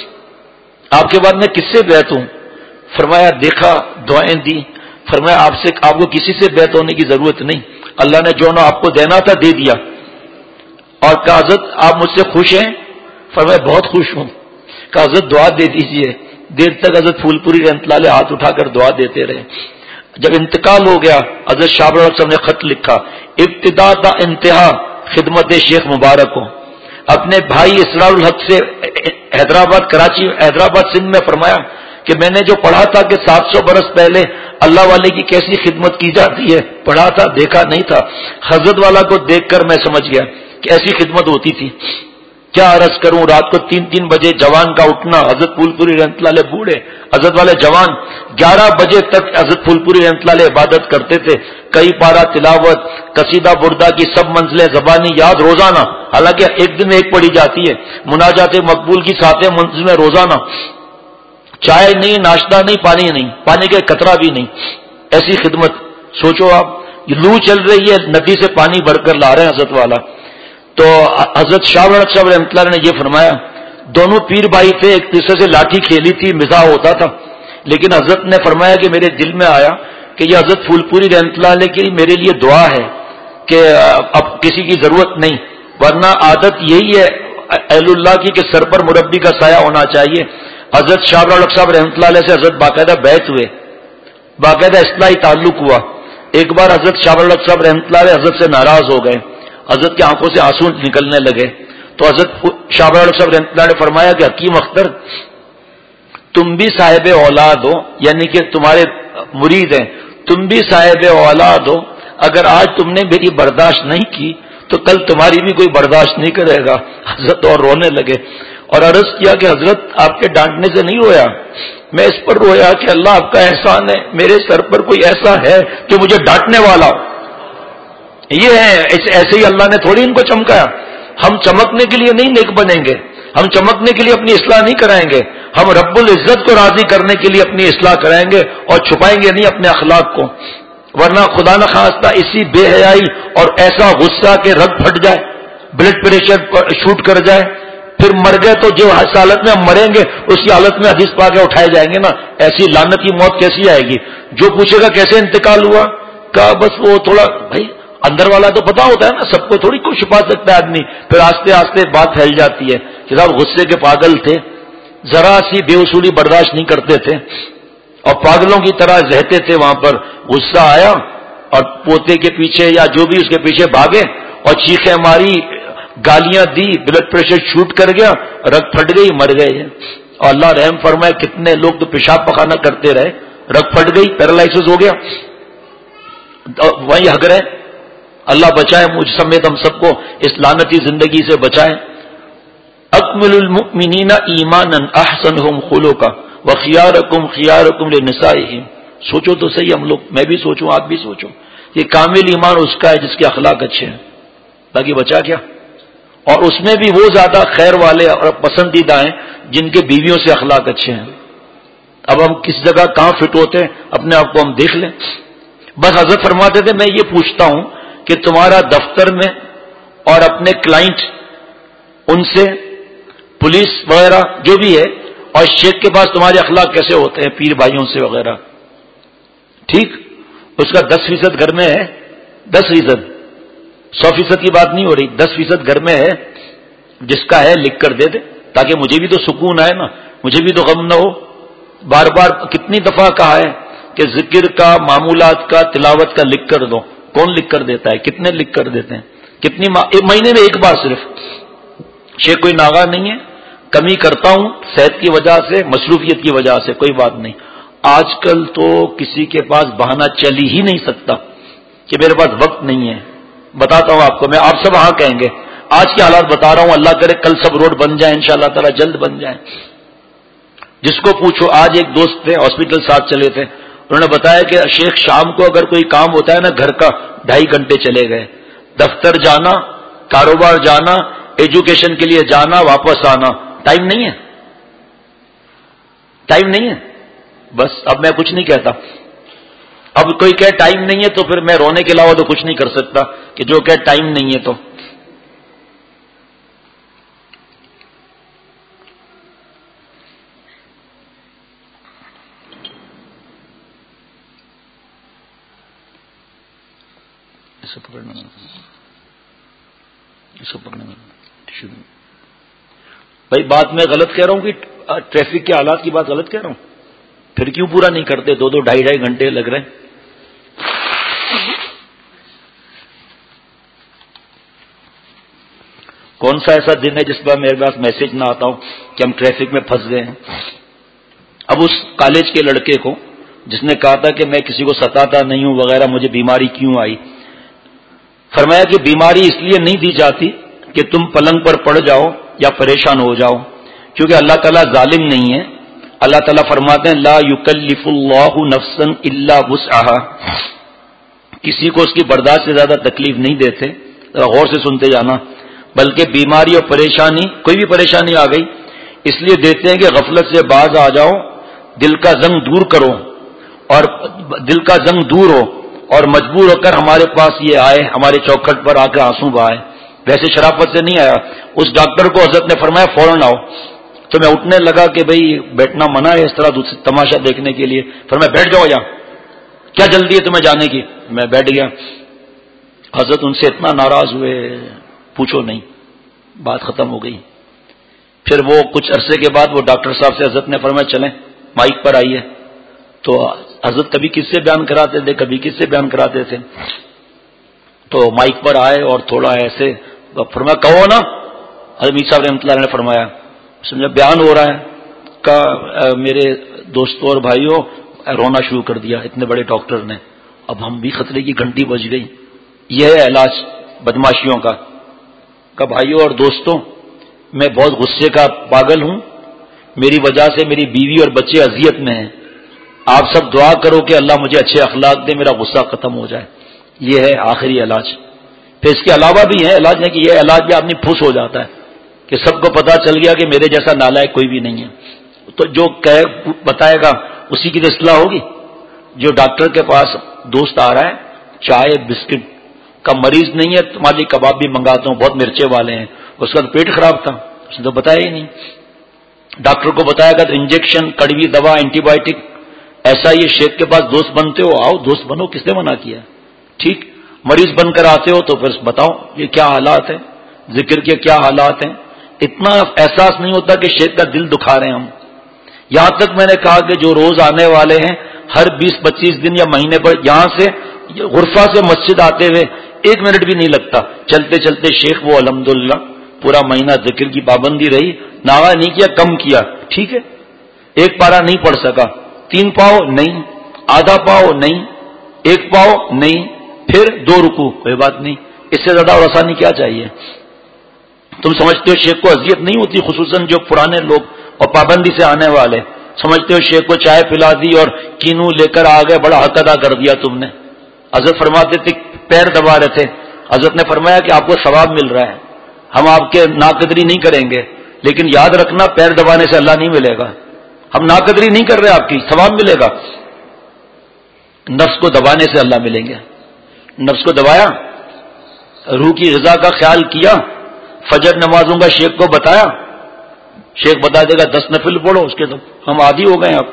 آپ کے بعد میں کس سے بیعت ہوں؟ فرمایا دیکھا, دعائیں دی. فرمایا آپ سے آپ کو کسی سے بیعت ہونے کی ضرورت نہیں, اللہ نے جو نہ آپ کو دینا تھا دے دیا. اور کہا حضرت آپ مجھ سے خوش ہیں؟ فرمایا بہت خوش ہوں. کہا حضرت دعا دے دیجئے. دیر تک حضرت پھول پوری رحمۃ اللہ علیہ ہاتھ اٹھا کر دعا دیتے رہے. جب انتقال ہو گیا حضرت شاہ صاحب نے خط لکھا, ابتدا تا انتہا خدمت شیخ مبارک ہو. اپنے بھائی اسرار الحق سے حیدرآباد کراچی حیدرآباد سندھ میں فرمایا کہ میں نے جو پڑھا تھا کہ سات سو برس پہلے اللہ والے کی کیسی خدمت کی جاتی ہے, پڑھا تھا دیکھا نہیں تھا. حضرت والا کو دیکھ کر میں سمجھ گیا کہ ایسی خدمت ہوتی تھی. کیا عرض کروں, رات کو تین تین بجے جوان کا اٹھنا. حضرت پھول پوری رحمۃ اللہ علیہ بوڑھے, حضرت والے جوان گیارہ بجے تک حضرت پھول پوری رحمۃ اللہ علیہ عبادت کرتے تھے. کئی پارہ تلاوت, قصیدہ بردہ کی سب منزلیں زبانی یاد روزانہ, حالانکہ ایک دن میں ایک پڑھی جاتی ہے. مناجات مقبول کی ساتیں منزلیں روزانہ. چائے نہیں, ناشتہ نہیں, پانی نہیں, پانی کا قطرہ بھی نہیں. ایسی خدمت. سوچو آپ, لو چل رہی ہے, ندی سے پانی بھر کر لا رہے ہیں حضرت والا. تو حضرت شاہ صاحب رحمۃ اللہ نے یہ فرمایا, دونوں پیر بھائی تھے, ایک دوسرے سے لاٹھی کھیلی تھی, مزاح ہوتا تھا. لیکن حضرت نے فرمایا کہ میرے دل میں آیا کہ یہ حضرت پھول پوری رحمۃ اللہ علیہ کی میرے لیے دعا ہے کہ اب کسی کی ضرورت نہیں, ورنہ عادت یہی ہے اہل اللہ کی کہ سر پر مربی کا سایہ ہونا چاہیے. حضرت شاہ صاحب رحمۃ اللہ علیہ سے حضرت باقاعدہ بیعت ہوئے, باقاعدہ اصلاحی تعلق ہوا. ایک بار حضرت شاہ صاحب رحمۃ اللہ علیہ حضرت سے ناراض ہو گئے, حضرت کی آنکھوں سے آنسو نکلنے لگے. تو حضرت شاہ صاحب رحمۃ اللہ نے فرمایا کہ حکیم اختر تم بھی صاحب اولاد ہو, یعنی کہ تمہارے مرید ہیں, تم بھی صاحب اولاد ہو. اگر آج تم نے میری برداشت نہیں کی تو کل تمہاری بھی کوئی برداشت نہیں کرے گا. حضرت اور رونے لگے اور عرض کیا کہ حضرت آپ کے ڈانٹنے سے نہیں رویا, میں اس پر رویا کہ اللہ آپ کا احسان ہے, میرے سر پر کوئی ایسا ہے جو مجھے ڈانٹنے والا ہو. یہ ہے, ایسے ہی اللہ نے تھوڑی ان کو چمکایا. ہم چمکنے کے لیے نہیں نیک بنیں گے, ہم چمکنے کے لیے اپنی اصلاح نہیں کرائیں گے, ہم رب العزت کو راضی کرنے کے لیے اپنی اصلاح کرائیں گے اور چھپائیں گے نہیں اپنے اخلاق کو. ورنہ خدا نخواستہ اسی بے حیائی اور ایسا غصہ کہ رگ پھٹ جائے, بلڈ پریشر شوٹ کر جائے, پھر مر گئے تو جو حالت میں ہم مریں گے اسی حالت میں حدیث پا کے اٹھائے جائیں گے نا. ایسی لعنتی موت کیسی آئے گی؟ جو پوچھے گا کیسے انتقال ہوا, کہا بس وہ تھوڑا, بھائی اندر والا تو پتا ہوتا ہے نا, سب کو تھوڑی کچھ چھپا سکتا ہے آدمی. پھر آستے آستے بات پھیل جاتی ہے کہ صاحب غصے کے پاگل تھے, ذرا سی بے اصولی برداشت نہیں کرتے تھے اور پاگلوں کی طرح رہتے تھے. وہاں پر غصہ آیا اور پوتے کے پیچھے یا جو بھی اس کے پیچھے بھاگے اور چیخیں ماری, گالیاں دی, بلڈ پریشر شوٹ کر گیا, رگ پھٹ گئی, مر گئے. اور اللہ رحم فرمائے کتنے لوگ تو پیشاب پخانا کرتے رہے, رگ پھٹ گئی, پیرالائسس ہو گیا, وہیں ہگ رہے. اللہ بچائے مجھ سمیت ہم سب کو اس لعنتی زندگی سے بچائے. اکمل المؤمنین ایمانا احسنہم خلقا وخیارکم خیارکم لنسائہم. سوچو تو صحیح, ہم لوگ, میں بھی سوچوں, آپ بھی سوچو, یہ کامل ایمان اس کا ہے جس کے اخلاق اچھے ہیں, باقی بچا کیا. اور اس میں بھی وہ زیادہ خیر والے اور پسندیدہ ہیں جن کے بیویوں سے اخلاق اچھے ہیں. اب ہم کس جگہ کہاں فٹ ہوتے ہیں اپنے آپ کو ہم دیکھ لیں. بس حضرت فرماتے تھے میں یہ پوچھتا ہوں کہ تمہارا دفتر میں اور اپنے کلائنٹ, ان سے, پولیس وغیرہ جو بھی ہے, اور شیخ کے پاس تمہارے اخلاق کیسے ہوتے ہیں, پیر بھائیوں سے وغیرہ, ٹھیک, اس کا دس فیصد گھر میں ہے, دس فیصد, سو فیصد کی بات نہیں ہو رہی, دس فیصد گھر میں ہے, جس کا ہے لکھ کر دے دے تاکہ مجھے بھی تو سکون آئے نا, مجھے بھی تو غم نہ ہو. بار بار کتنی دفعہ کہا ہے کہ ذکر کا, معمولات کا, تلاوت کا لکھ کر دو. کون لکھ کر دیتا ہے؟ کتنے لکھ کر دیتے ہیں؟ کتنی مہینے میں ایک بار صرف. شیخ کوئی ناغا نہیں ہے, کمی کرتا ہوں صحت کی وجہ سے, مصروفیت کی وجہ سے, کوئی بات نہیں. آج کل تو کسی کے پاس بہانہ چل ہی نہیں سکتا کہ میرے پاس وقت نہیں ہے. بتاتا ہوں آپ کو, میں آپ سب ہاں کہیں گے, آج کے حالات بتا رہا ہوں, اللہ کرے کل سب روڈ بن جائیں, انشاءاللہ تعالی جلد بن جائیں. جس کو پوچھو، آج ایک دوست تھے ہاسپٹل ساتھ چلے تھے، انہوں نے بتایا کہ شیخ شام کو اگر کوئی کام ہوتا ہے نا گھر کا، ڈھائی گھنٹے چلے گئے، دفتر جانا، کاروبار جانا، ایجوکیشن کے لیے جانا، واپس آنا، ٹائم نہیں ہے، ٹائم نہیں ہے. بس اب میں کچھ نہیں کہتا. اب کوئی کہے ٹائم نہیں ہے تو پھر میں رونے کے علاوہ تو کچھ نہیں کر سکتا، کہ جو کہے ٹائم نہیں ہے تو. اسے پکڑنا اسے پکڑنا بھائی، بات میں غلط کہہ رہا ہوں کہ ٹریفک کے حالات کی بات غلط کہہ رہا ہوں؟ پھر کیوں پورا نہیں کرتے؟ دو دو ڈھائی ڈھائی گھنٹے لگ رہے ہیں. کون سا ایسا دن ہے جس پر میرے پاس میسج نہ آتا ہو کہ ہم ٹریفک میں پھنس گئے ہیں؟ اب اس کالج کے لڑکے کو جس نے کہا تھا کہ میں کسی کو ستاتا نہیں ہوں وغیرہ، مجھے بیماری کیوں آئی، فرمایا کہ بیماری اس لیے نہیں دی جاتی کہ تم پلنگ پر پڑ جاؤ یا پریشان ہو جاؤ، کیونکہ اللہ تعالیٰ ظالم نہیں ہے. اللہ تعالیٰ فرماتے ہیں لا یکلف اللہ نفسا الا وسعها، کسی کو اس کی برداشت سے زیادہ تکلیف نہیں دیتے. غور سے سنتے جانا. بلکہ بیماری اور پریشانی، کوئی بھی پریشانی آ گئی، اس لیے دیتے ہیں کہ غفلت سے باز آ جاؤ، دل کا زنگ دور کرو، اور دل کا زنگ دور ہو اور مجبور ہو کر ہمارے پاس یہ آئے، ہمارے چوکھٹ پر آ کے آنسو بہائے. ویسے شرافت سے نہیں آیا. اس ڈاکٹر کو حضرت نے فرمایا فوراً آؤ. تو میں اٹھنے لگا کہ بھئی بیٹھنا منع ہے اس طرح تماشا دیکھنے کے لیے. فرمایا بیٹھ جاؤ یہاں، کیا جلدی ہے تمہیں جانے کی؟ میں بیٹھ گیا. حضرت ان سے اتنا ناراض ہوئے پوچھو نہیں، بات ختم ہو گئی. پھر وہ کچھ عرصے کے بعد وہ ڈاکٹر صاحب سے حضرت نے فرمایا چلیں مائک پر آئیے. تو حضرت کبھی کس سے بیان کراتے تھے، کبھی کس سے بیان کراتے تھے. تو مائک پر آئے اور تھوڑا ایسے فرمایا کہو نا. حضرت میر صاحب رحمۃ اللہ علیہ نے فرمایا سمجھا بیان ہو رہا ہے، کہ میرے دوستوں اور بھائیوں رونا شروع کر دیا اتنے بڑے ڈاکٹر نے. اب ہم بھی خطرے کی گھنٹی بج گئی. یہ ہے علاج بدماشیوں کا. کہ بھائیوں اور دوستوں، میں بہت غصے کا پاگل ہوں، میری وجہ سے میری بیوی اور بچے اذیت میں ہیں. آپ سب دعا کرو کہ اللہ مجھے اچھے اخلاق دے، میرا غصہ ختم ہو جائے. یہ ہے آخری علاج. پھر اس کے علاوہ بھی ہے علاج، ہے کہ یہ علاج بھی آدمی پھوس ہو جاتا ہے کہ سب کو پتا چل گیا کہ میرے جیسا نالائق کوئی بھی نہیں ہے. تو جو کہے بتائے گا اسی کی اصلاح ہوگی. جو ڈاکٹر کے پاس دوست آ رہا ہے چائے بسکٹ کا مریض نہیں ہے، تمہارے لیے کباب بھی منگاتا ہوں بہت مرچے والے ہیں، اس کا تو پیٹ خراب تھا، اس نے تو بتایا ہی نہیں. ڈاکٹر کو بتایا گا تو انجیکشن، کڑوی دوا، اینٹی بایوٹک. ایسا یہ شیخ کے پاس دوست بنتے ہو، آؤ دوست بنو، کس نے منع کیا؟ ٹھیک مریض بن کر آتے ہو تو پھر بتاؤ یہ کیا حالات ہیں، ذکر کے کیا حالات ہیں. اتنا احساس نہیں ہوتا کہ شیخ کا دل دکھا رہے ہیں ہم. یہاں تک میں نے کہا کہ جو روز آنے والے ہیں ہر بیس پچیس دن یا مہینے پر یہاں سے غرفہ سے مسجد آتے ہوئے ایک منٹ بھی نہیں لگتا. چلتے چلتے شیخ وہ الحمدللہ پورا مہینہ ذکر کی پابندی رہی، ناغا نہیں کیا، کم کیا. ٹھیک ہے، ایک پارا نہیں پڑھ سکا، تین پاؤ نہیں، آدھا پاؤ نہیں، ایک پاؤ نہیں، پھر دو رکوع، کوئی بات نہیں. اس سے زیادہ اور آسانی کیا چاہیے؟ تم سمجھتے ہو شیخ کو اذیت نہیں ہوتی؟ خصوصاً جو پرانے لوگ اور پابندی سے آنے والے سمجھتے ہو شیخ کو چائے پلا دی اور کینو لے کر آ گئے، بڑا حق ادا کر دیا تم نے. حضرت فرماتے تھے پیر دبا رہے تھے، حضرت نے فرمایا کہ آپ کو ثواب مل رہا ہے، ہم آپ کے ناقدری نہیں کریں گے، لیکن یاد رکھنا پیر دبانے سے اللہ نہیں ملے گا. ہم ناقدری نہیں کر رہے، آپ کی ثواب ملے گا. نفس کو دبانے سے اللہ ملیں گے. نفس کو دبایا، روح کی غذا کا خیال کیا، فجر نمازوں کا شیخ کو بتایا، شیخ بتا دے گا دس نفل پڑھو، اس کے تو ہم عادی ہو گئے. اب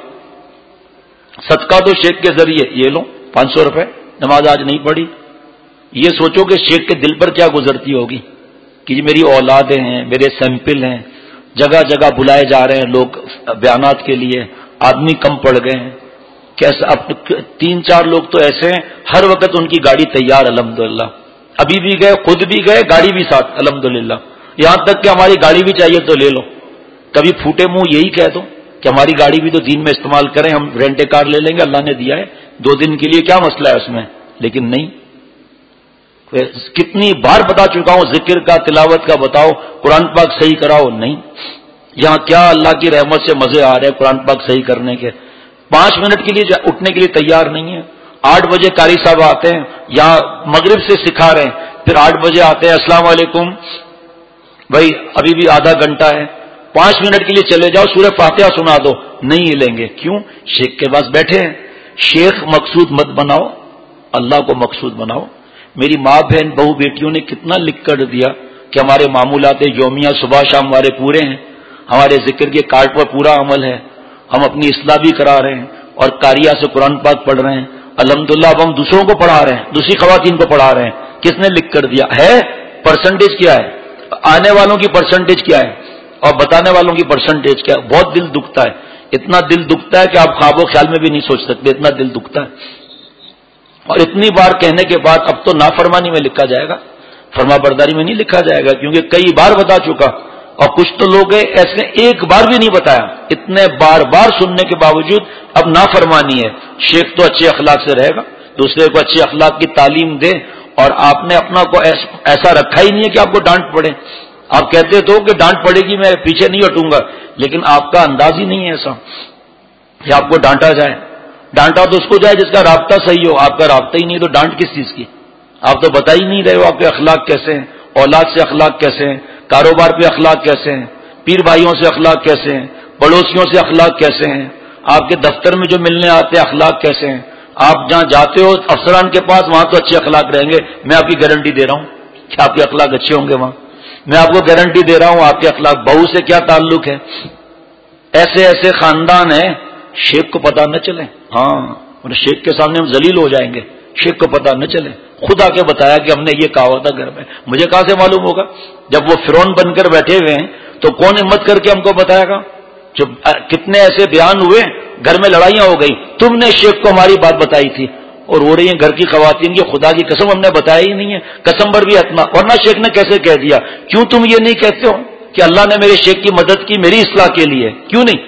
صدقہ تو شیخ کے ذریعے، یہ لو پانچ سو روپے، نماز آج نہیں پڑھی. یہ سوچو کہ شیخ کے دل پر کیا گزرتی ہوگی کہ یہ میری اولادیں ہیں، میرے سیمپل ہیں، جگہ جگہ بلائے جا رہے ہیں لوگ بیانات کے لیے، آدمی کم پڑ گئے ہیں. کیسے اب تین چار لوگ تو ایسے ہیں ہر وقت ان کی گاڑی تیار الحمدللہ، ابھی بھی گئے، خود بھی گئے، گاڑی بھی ساتھ الحمدللہ. یہاں تک کہ ہماری گاڑی بھی چاہیے تو لے لو. کبھی پھوٹے منہ یہی کہہ دو کہ ہماری گاڑی بھی تو دین میں استعمال کریں، ہم رینٹ کار لے لیں گے، اللہ نے دیا ہے دو دن کے لیے، کیا مسئلہ ہے اس میں. لیکن نہیں، کتنی بار بتا چکا ہوں ذکر کا، تلاوت کا بتاؤ، قرآن پاک صحیح کراؤ، نہیں. یہاں کیا اللہ کی رحمت سے مزے آ رہے ہیں قرآن پاک صحیح کرنے کے. پانچ منٹ کے لیے اٹھنے کے لیے تیار نہیں ہے. آٹھ بجے قاری صاحب آتے ہیں یا مغرب سے سکھا رہے ہیں, پھر آٹھ بجے آتے ہیں السلام علیکم بھائی ابھی بھی آدھا گھنٹہ ہے, پانچ منٹ کے لیے چلے جاؤ سورہ فاتحہ سنا دو, نہیں ہلیں گے. کیوں؟ شیخ کے پاس بیٹھے ہیں. شیخ مقصود مت بناؤ, اللہ کو مقصود بناؤ. میری ماں بہن بہو بیٹیوں نے کتنا لکھ کر دیا کہ ہمارے معمولات یومیہ صبح شام ہمارے پورے ہیں, ہمارے ذکر کے کارڈ پر پورا عمل ہے, ہم اپنی اصلاح بھی کرا رہے ہیں اور قاریہ سے قرآن پاک پڑھ رہے ہیں. الحمدللہ اب ہم دوسروں کو پڑھا رہے ہیں, دوسری خواتین کو پڑھا رہے ہیں. کس نے لکھ کر دیا ہے؟ پرسنٹیج کیا ہے, آنے والوں کی پرسنٹیج کیا ہے اور بتانے والوں کی پرسنٹیج کیا ہے. بہت دل دکھتا ہے, اتنا دل دکھتا ہے کہ آپ خواب و خیال میں بھی نہیں سوچ سکتے, اتنا دل دکھتا ہے. اور اتنی بار کہنے کے بعد اب تو نافرمانی میں لکھا جائے گا, فرما برداری میں نہیں لکھا جائے گا, کیونکہ کئی بار بتا چکا. اور کچھ تو لوگ ایسے ایک بار بھی نہیں بتایا, اتنے بار بار سننے کے باوجود اب نافرمانی ہے. شیخ تو اچھے اخلاق سے رہے گا, دوسرے کو اچھے اخلاق کی تعلیم دے, اور آپ نے اپنا کو ایسا رکھا ہی نہیں ہے کہ آپ کو ڈانٹ پڑے. آپ کہتے تو کہ ڈانٹ پڑے گی میں پیچھے نہیں ہٹوں گا, لیکن آپ کا انداز ہی نہیں ہے ایسا کہ آپ کو ڈانٹا جائے. ڈانٹا تو اس کو جائے جس کا رابطہ صحیح ہو, آپ کا رابطہ ہی نہیں تو ڈانٹ کس چیز کی. آپ تو بتا ہی نہیں رہے ہو آپ کے اخلاق کیسے ہیں, اولاد سے اخلاق کیسے ہیں, کاروبار پہ اخلاق کیسے ہیں, پیر بھائیوں سے اخلاق کیسے ہیں, پڑوسیوں سے اخلاق کیسے ہیں, آپ کے دفتر میں جو ملنے آتے ہیں اخلاق کیسے ہیں. آپ جہاں جاتے ہو افسران کے پاس وہاں تو اچھے اخلاق رہیں گے, میں آپ کی گارنٹی دے رہا ہوں کہ آپ کے اخلاق اچھے ہوں گے وہاں. میں آپ کو گارنٹی دے رہا ہوں آپ کے اخلاق. بہو سے کیا تعلق ہے؟ ایسے ایسے خاندان ہیں شیخ کو پتہ نہ چلے. ہاں اور شیخ کے سامنے ہم ذلیل ہو جائیں گے, شیخ کو پتہ نہ چلے. خود آ کے بتایا کہ ہم نے یہ کہا تھا گھر میں, مجھے کہاں سے معلوم ہوگا؟ جب وہ فرعون بن کر بیٹھے ہوئے ہیں تو کون ہمت کر کے ہم کو بتائے گا؟ جو کتنے ایسے بیان ہوئے, گھر میں لڑائیاں ہو گئی, تم نے شیخ کو ہماری بات بتائی تھی, اور ہو رہی ہیں گھر کی خواتین کی خدا کی قسم ہم نے بتایا ہی نہیں ہے, قسم پر بھی اتنا. ورنہ شیخ نے کیسے کہہ دیا؟ کیوں تم یہ نہیں کہتے ہو کہ اللہ نے میرے شیخ کی مدد کی میری اصلاح کے لیے؟ کیوں نہیں؟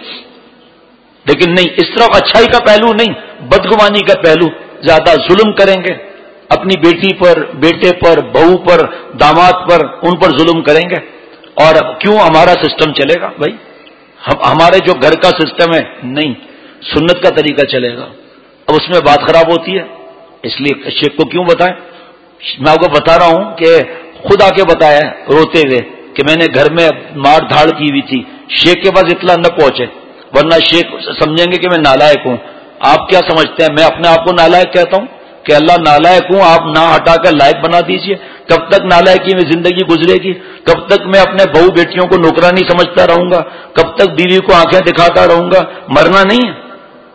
لیکن نہیں, اس طرف اچھائی کا پہلو نہیں, بدگمانی کا پہلو. زیادہ ظلم کریں گے اپنی بیٹی پر, بیٹے پر, بہو پر, داماد پر, ان پر ظلم کریں گے. اور کیوں ہمارا سسٹم چلے گا بھائی؟ ہمارے جو گھر کا سسٹم ہے نہیں, سنت کا طریقہ چلے گا. اب اس میں بات خراب ہوتی ہے, اس لیے شیخ کو کیوں بتائیں؟ میں آپ کو بتا رہا ہوں کہ خود آ کے بتایا روتے ہوئے کہ میں نے گھر میں مار دھاڑ کی ہوئی تھی, شیخ کے پاس اطلاع نہ پہنچے, ورنہ شیخ سمجھیں گے کہ میں نالائق ہوں. آپ کیا سمجھتے ہیں میں اپنے آپ کو نالائق کہتا ہوں کہ اللہ نالائق ہوں, آپ نہ ہٹا کر لائق بنا دیجئے. کب تک نالائقی میں زندگی گزرے گی؟ کب تک میں اپنے بہو بیٹیوں کو نوکرانی سمجھتا رہوں گا؟ کب تک بیوی کو آنکھیں دکھاتا رہوں گا؟ مرنا نہیں ہے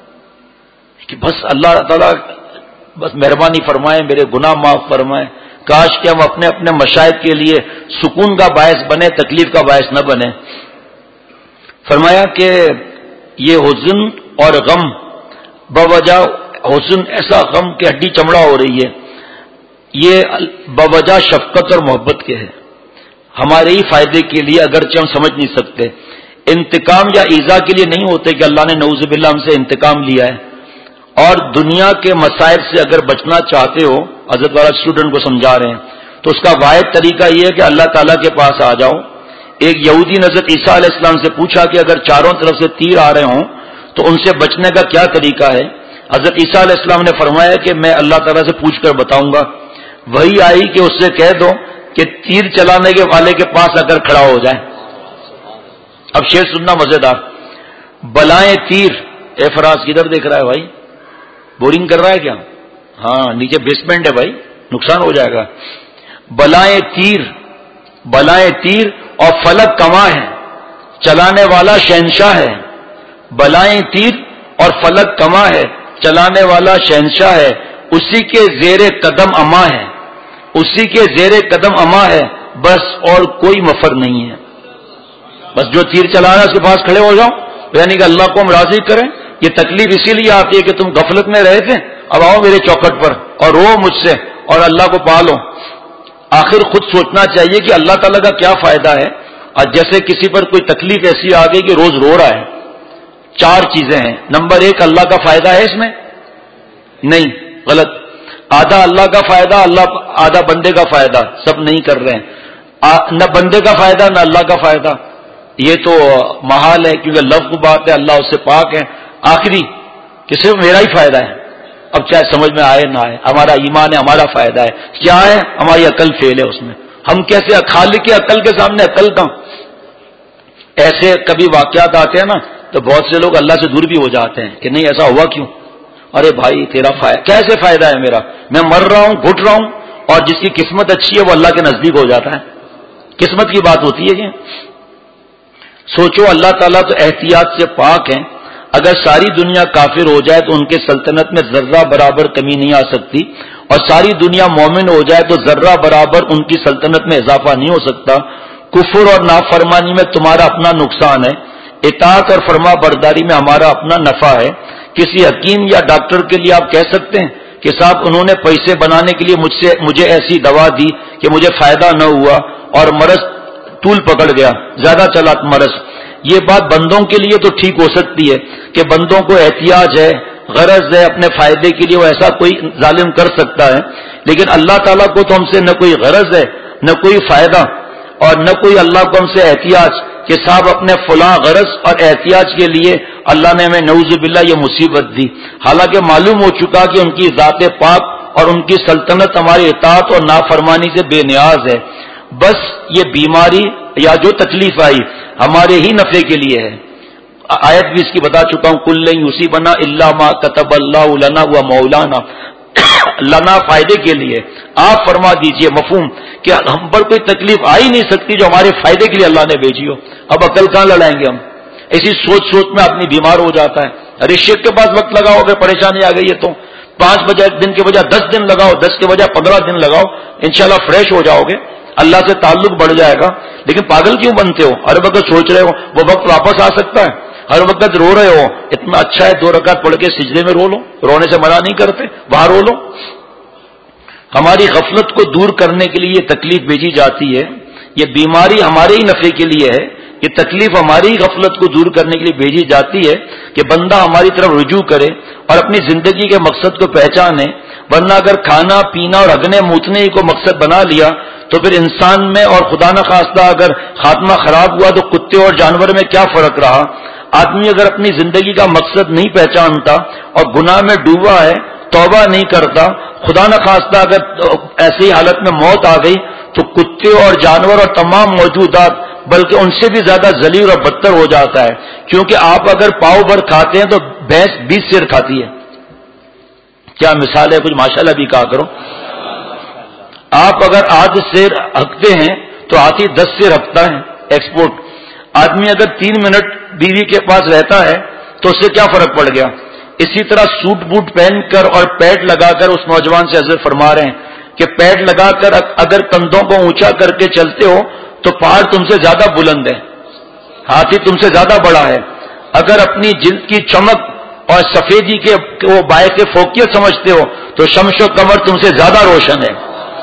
کہ بس اللہ تعالیٰ بس مہربانی فرمائے, میرے گناہ معاف فرمائے. کاش کہ ہم اپنے اپنے مشاہد کے لیے سکون کا باعث بنے, تکلیف کا باعث نہ بنے. فرمایا کہ یہ حزن اور غم بوجہ, حزن ایسا غم کہ ہڈی چمڑا ہو رہی ہے, یہ بوجہ شفقت اور محبت کے ہے, ہمارے ہی فائدے کے لیے, اگرچہ ہم سمجھ نہیں سکتے. انتقام یا ایذا کے لیے نہیں ہوتے کہ اللہ نے نعوذ باللہ ہم سے انتقام لیا ہے. اور دنیا کے مسائل سے اگر بچنا چاہتے ہو, حضرت والا اسٹوڈنٹ کو سمجھا رہے ہیں, تو اس کا واحد طریقہ یہ ہے کہ اللہ تعالیٰ کے پاس آ جاؤ. ایک یہودی نے حضرت عیسیٰ علیہ السلام سے پوچھا کہ اگر چاروں طرف سے تیر آ رہے ہوں تو ان سے بچنے کا کیا طریقہ ہے؟ حضرت عیسیٰ علیہ السلام نے فرمایا کہ میں اللہ تعالیٰ سے پوچھ کر بتاؤں گا. وہی آئی کہ اس سے کہہ دو کہ تیر چلانے کے والے کے پاس آ کر کھڑا ہو جائے. اب شعر سننا مزیدار. بلائیں تیر, اے فراز کدھر دیکھ رہا ہے بھائی؟ بورنگ کر رہا ہے کیا؟ ہاں نیچے بیسمنٹ ہے بھائی, نقصان ہو جائے گا. بلائیں تیر, بلائیں تیر اور فلک کما ہے, چلانے والا شہنشاہ ہے. بلائیں تیر اور فلک کما ہے, چلانے والا شہنشاہ ہے. اسی کے زیر قدم اما ہے, اسی کے زیر قدم اما ہے, بس اور کوئی مفر نہیں ہے. بس جو تیر چلا رہا ہے اس کے پاس کھڑے ہو جاؤ, یعنی کہ اللہ کو ہم راضی کریں. یہ تکلیف اسی لیے آتی ہے کہ تم غفلت میں رہے تھے, اب آؤ میرے چوکھٹ پر اور رو مجھ سے اور اللہ کو پالو. آخر خود سوچنا چاہیے کہ اللہ تعالیٰ کا کیا فائدہ ہے. اور جیسے کسی پر کوئی تکلیف ایسی آ گئی کہ روز رو رہا ہے, چار چیزیں ہیں. نمبر ایک, اللہ کا فائدہ ہے اس میں؟ نہیں, غلط. آدھا اللہ کا فائدہ, اللہ آدھا بندے کا فائدہ, سب نہیں کر رہے ہیں. نہ بندے کا فائدہ نہ اللہ کا فائدہ. یہ تو محال ہے کیونکہ لفظ بات ہے، اللہ اس سے پاک ہے. آخری کہ صرف میرا ہی فائدہ ہے، اب چاہے سمجھ میں آئے نہ آئے، ہمارا ایمان ہے، ہمارا فائدہ ہے. کیا ہے؟ ہماری عقل فیل ہے اس میں. ہم کیسے خالق کی عقل کے سامنے عقل کا. ایسے کبھی واقعات آتے ہیں نا تو بہت سے لوگ اللہ سے دور بھی ہو جاتے ہیں کہ نہیں ایسا ہوا کیوں. ارے بھائی تیرا فائدہ کیسے فائدہ ہے میرا؟ میں مر رہا ہوں، گھٹ رہا ہوں، اور جس کی قسمت اچھی ہے وہ اللہ کے نزدیک ہو جاتا ہے. قسمت کی بات ہوتی ہے یہ. سوچو اللہ تعالیٰ تو احتیاط سے پاک ہیں. اگر ساری دنیا کافر ہو جائے تو ان کے سلطنت میں ذرہ برابر کمی نہیں آ سکتی، اور ساری دنیا مومن ہو جائے تو ذرہ برابر ان کی سلطنت میں اضافہ نہیں ہو سکتا. کفر اور نافرمانی میں تمہارا اپنا نقصان ہے، اطاعت اور فرما برداری میں ہمارا اپنا نفع ہے. کسی حکیم یا ڈاکٹر کے لیے آپ کہہ سکتے ہیں کہ صاحب انہوں نے پیسے بنانے کے لیے مجھ سے مجھے ایسی دوا دی کہ مجھے فائدہ نہ ہوا اور مرض طول پکڑ گیا، زیادہ چلا مرض. یہ بات بندوں کے لیے تو ٹھیک ہو سکتی ہے کہ بندوں کو احتیاج ہے، غرض ہے اپنے فائدے کے لیے، وہ ایسا کوئی ظالم کر سکتا ہے. لیکن اللہ تعالیٰ کو تو ہم سے نہ کوئی غرض ہے، نہ کوئی فائدہ، اور نہ کوئی اللہ کو ہم سے احتیاج کہ صاحب اپنے فلاں غرض اور احتیاج کے لیے اللہ نے ہمیں نعوذ باللہ یہ مصیبت دی. حالانکہ معلوم ہو چکا کہ ان کی ذات پاک اور ان کی سلطنت ہماری اطاعت اور نافرمانی سے بے نیاز ہے. بس یہ بیماری یا جو تکلیف آئی ہمارے ہی نفع کے لیے ہے. آیت بھی اس کی بتا چکا ہوں، کل یصیبنا الا ما کتب اللہ لنا و مولانا. لنا فائدے کے لیے. آپ فرما دیجئے مفہوم کہ ہم پر کوئی تکلیف آ ہی نہیں سکتی جو ہمارے فائدے کے لیے اللہ نے بھیجی ہو. اب عقل کہاں لڑائیں گے ہم؟ ایسی سوچ سوچ میں آدمی بیمار ہو جاتا ہے. ارے شیخ کے پاس وقت لگاؤ، اگر پریشانی آ گئی ہے تو پانچ بجے دن کے بجائے دس دن لگاؤ، دس کے بجائے پندرہ دن لگاؤ، انشاءاللہ فریش ہو جاؤ گے، اللہ سے تعلق بڑھ جائے گا. لیکن پاگل کیوں بنتے ہو؟ ہر وقت سوچ رہے ہو وہ وقت واپس آ سکتا ہے. ہر وقت رو رہے ہو، اتنا اچھا ہے دو رکعت پڑھ کے سجدے میں رو لو، رونے سے منع نہیں کرتے، وہاں رو لو. ہماری غفلت کو دور کرنے کے لیے یہ تکلیف بھیجی جاتی ہے. یہ بیماری ہمارے ہی نفع کے لیے ہے، یہ تکلیف ہماری غفلت کو دور کرنے کے لیے بھیجی جاتی ہے کہ بندہ ہماری طرف رجوع کرے اور اپنی زندگی کے مقصد کو پہچانے. ورنہ اگر کھانا پینا اور ہگنے موتنے کو مقصد بنا لیا تو پھر انسان میں اور خدا نخواستہ اگر خاتمہ خراب ہوا تو کتے اور جانور میں کیا فرق رہا؟ آدمی اگر اپنی زندگی کا مقصد نہیں پہچانتا اور گناہ میں ڈوبا ہے، توبہ نہیں کرتا، خدا نخواستہ اگر ایسی حالت میں موت آ گئی تو کتے اور جانور اور تمام موجودات بلکہ ان سے بھی زیادہ ذلیل اور بدتر ہو جاتا ہے. کیونکہ آپ اگر پاؤ بھر کھاتے ہیں تو بھینس بیس سیر کھاتی ہے. کیا مثال ہے؟ کچھ ماشاءاللہ بھی کہا کرو. آپ اگر آدھ سیر ہکتے ہیں تو ہاتھی دس سیر ہکتا ہے ایکسپورٹ. آدمی اگر تین منٹ بیوی کے پاس رہتا ہے تو اس سے کیا فرق پڑ گیا؟ اسی طرح سوٹ بوٹ پہن کر اور پیڈ لگا کر اس نوجوان سے حضرت فرما رہے ہیں کہ پیڈ لگا کر اگر کندھوں کو اونچا کر کے چلتے ہو تو پہاڑ تم سے زیادہ بلند ہے، ہاتھی تم سے زیادہ بڑا ہے. اگر اپنی جلد کی چمک اور سفیدی کے وہ باعث فوقیت سمجھتے ہو تو شمس و قمر تم سے زیادہ روشن ہے،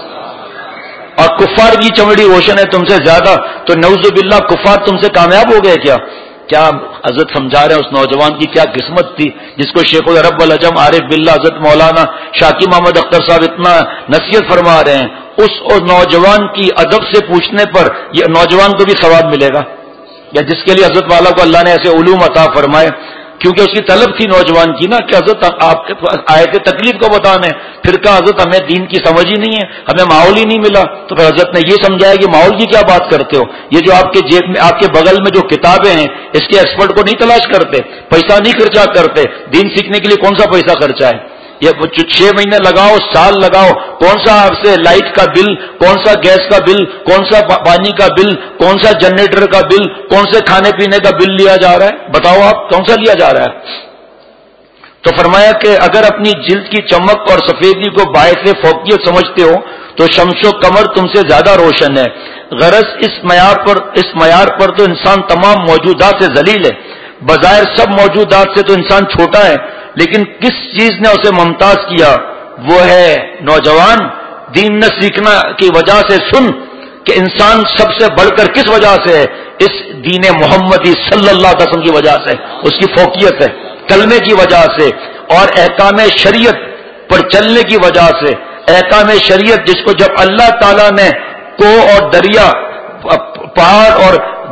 اور کفار کی چمڑی روشن ہے تم سے زیادہ. تو نعوذ باللہ کفار تم سے کامیاب ہو گئے کیا؟ کیا حضرت سمجھا رہے ہیں اس نوجوان کی کیا قسمت تھی جس کو شیخ العرب والعجم عارف باللہ حضرت مولانا شاکی محمد اختر صاحب اتنا نصیحت فرما رہے ہیں. اس اور نوجوان کی ادب سے پوچھنے پر یہ نوجوان کو بھی ثواب ملے گا، یا جس کے لیے حضرت والا کو اللہ نے ایسے علوم عطا فرمائے، کیونکہ اس کی طلب تھی نوجوان کی نا کہ حضرت آپ کے آئے تھے تکلیف کو بتانے. پھر کہا حضرت ہمیں دین کی سمجھ ہی نہیں ہے، ہمیں ماحول ہی نہیں ملا. تو پھر حضرت نے یہ سمجھایا کہ ماحول کی کیا بات کرتے ہو، یہ جو آپ کے جیب میں آپ کے بغل میں جو کتابیں ہیں اس کے ایکسپرٹ کو نہیں تلاش کرتے، پیسہ نہیں خرچہ کرتے. دین سیکھنے کے لیے کون سا پیسہ خرچہ ہے؟ یہ چھ مہینے لگاؤ، سال لگاؤ، کون سا آپ سے لائٹ کا بل، کون سا گیس کا بل، کون سا پانی کا بل، کون سا جنریٹر کا بل، کون سے کھانے پینے کا بل لیا جا رہا ہے؟ بتاؤ آپ کون سا لیا جا رہا ہے؟ تو فرمایا کہ اگر اپنی جلد کی چمک اور سفیدی کو باعث فوقیت سمجھتے ہو تو شمس و قمر تم سے زیادہ روشن ہے. غرض اس معیار پر اس معیار پر تو انسان تمام موجودات سے ذلیل ہے. بظاہر سب موجودات سے تو انسان چھوٹا ہے، لیکن کس چیز نے اسے ممتاز کیا؟ وہ ہے نوجوان. دین نہ سیکھنا کی وجہ سے سن کہ انسان سب سے بڑھ کر کس وجہ سے ہے؟ اس دین محمدی صلی اللہ علیہ وسلم کی وجہ سے اس کی فوقیت ہے، کلمے کی وجہ سے اور احکام شریعت پر چلنے کی وجہ سے. احکام شریعت جس کو جب اللہ تعالیٰ نے کو اور دریا، پہاڑ اور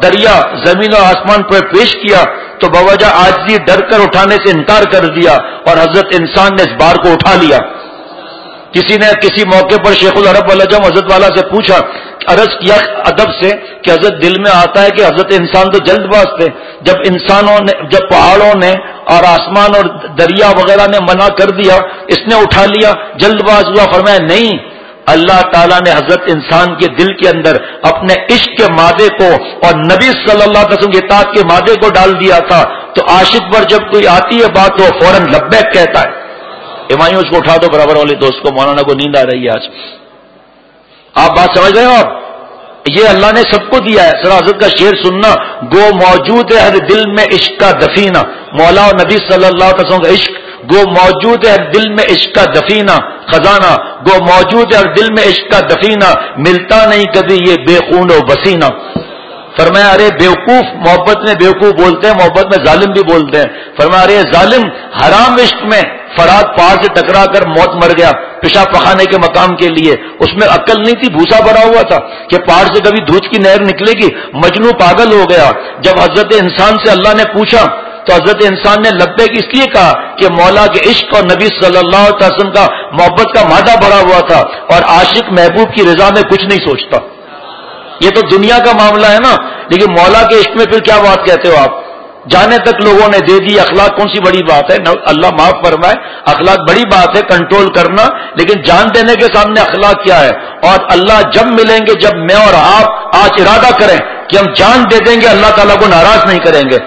دریا زمین اور آسمان پر پیش کیا تو بوجہ عاجزی ڈر کر اٹھانے سے انکار کر دیا اور حضرت انسان نے اس بار کو اٹھا لیا. کسی نے کسی موقع پر شیخ العرب والجم حضرت والا سے پوچھا, عرض کیا ادب سے کہ حضرت دل میں آتا ہے کہ حضرت انسان تو جلد باز تھے, جب انسانوں نے جب پہاڑوں نے اور آسمان اور دریا وغیرہ نے منع کر دیا اس نے اٹھا لیا, جلد باز ہوا. فرمایا نہیں, اللہ تعالیٰ نے حضرت انسان کے دل کے اندر اپنے عشق کے مادے کو اور نبی صلی اللہ علیہ وسلم کی اطاعت کے مادے کو ڈال دیا تھا, تو عاشق پر جب کوئی آتی ہے بات تو فوراً لبیک کہتا ہے. ایمائیوں اس کو اٹھا دو برابر والے دوست کو, مولانا کو نیند آ رہی ہے آج. آپ بات سمجھ رہے ہو آپ؟ یہ اللہ نے سب کو دیا ہے. سر حضرت کا شعر سننا, گو موجود ہے ہر دل میں عشق کا دفینہ, مولا اور نبی صلی اللہ علیہ وسلم کا عشق گو موجود ہے ہر دل میں عشق کا دفینہ خزانہ, گو موجود ہے ہر دل میں عشق کا دفینہ, ملتا نہیں کبھی یہ بے خون و بسینہ. فرمایا ارے بیوقوف, محبت میں بیوقوف بولتے ہیں, محبت میں ظالم بھی بولتے ہیں. فرمایا ارے ظالم, حرام عشق میں فرات پہاڑ سے ٹکرا کر موت مر گیا پیشاب پخانے کے مقام کے لیے. اس میں عقل نہیں تھی, بھوسا بھرا ہوا تھا کہ پہاڑ سے کبھی دودھ کی نہر نکلے گی. مجنو پاگل ہو گیا. جب حضرت انسان سے اللہ نے پوچھا تو حضرت انسان نے لبیک اس لیے کہا کہ مولا کے عشق اور نبی صلی اللہ علیہ وسلم کا محبت کا مادہ بھرا ہوا تھا, اور عاشق محبوب کی رضا میں کچھ نہیں سوچتا. یہ تو دنیا کا معاملہ ہے نا, لیکن مولا کے عشق میں پھر کیا بات کہتے ہو آپ؟ جانے تک لوگوں نے دے دی. اخلاق کون سی بڑی بات ہے؟ اللہ معاف فرمائے, اخلاق بڑی بات ہے کنٹرول کرنا, لیکن جان دینے کے سامنے اخلاق کیا ہے؟ اور اللہ جب ملیں گے, جب میں اور آپ آج ارادہ کریں کہ ہم جان دے دیں گے, اللہ تعالیٰ کو ناراض نہیں کریں گے.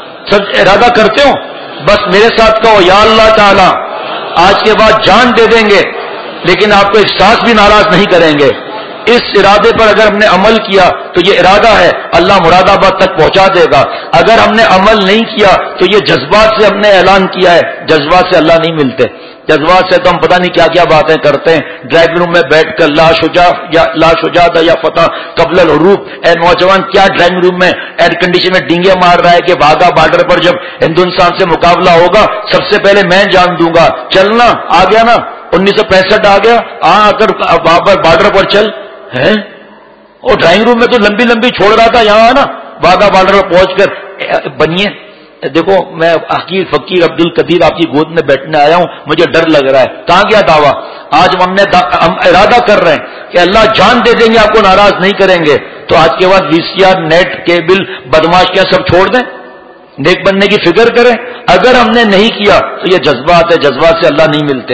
سب ارادہ کرتے ہو؟ بس میرے ساتھ کہو, یا اللہ تعالیٰ آج کے بعد جان دے دیں گے, لیکن آپ کو ایک سانس بھی ناراض نہیں کریں گے. اس ارادے پر اگر ہم نے عمل کیا تو یہ ارادہ ہے, اللہ مراد آباد تک پہنچا دے گا. اگر ہم نے عمل نہیں کیا تو یہ جذبات سے ہم نے اعلان کیا ہے, جذبات سے اللہ نہیں ملتے. جذبات سے تو ہم پتہ نہیں کیا کیا باتیں کرتے ہیں. ڈرائیونگ روم میں بیٹھ کر لا شجاع یا لا شجاعت یا فتح قبل الحروب, اے نوجوان کیا ڈرائیونگ روم میں ایئر کنڈیشن میں ڈینگے مار رہا ہے کہ بھاگا بارڈر پر جب ہندوستان سے مقابلہ ہوگا سب سے پہلے میں جان دوں گا. چلنا آ گیا نا, انیس سو پینسٹھ آ گیا, آ کر بارڈر پر چل ہے. اور ڈرائنگ روم میں تو لمبی لمبی چھوڑ رہا تھا, یہاں نا باغا بارڈر پر پہنچ کر بنیے. دیکھو میں حقیر فقیر عبد القدیر آپ کی گود میں بیٹھنے آیا ہوں, مجھے ڈر لگ رہا ہے. کہاں گیا دعویٰ؟ آج ہم نے ہم ارادہ کر رہے ہیں کہ اللہ جان دے دیں گے, آپ کو ناراض نہیں کریں گے. تو آج کے بعد V C R, net, cable, بدماش کیا سب چھوڑ دیں, نیک بننے کی فکر کریں. اگر ہم نے نہیں کیا تو یہ جذبات ہے, جذبات سے اللہ نہیں ملتے.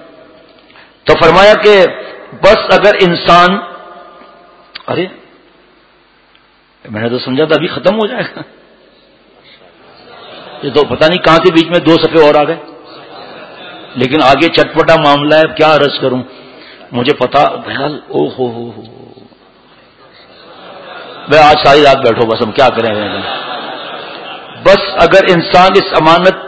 تو فرمایا کہ بس اگر انسان, ارے میں نے تو سمجھا تھا ابھی ختم ہو جائے گا, یہ تو پتہ نہیں کہاں سے بیچ میں دو صفحے اور آ گئے, لیکن آگے چٹپٹا معاملہ ہے, کیا عرض کروں. مجھے پتا بہرحال او ہو ہو ہو میں آج ساری رات بیٹھو, بس ہم کیا کریں. بس اگر انسان اس امانت,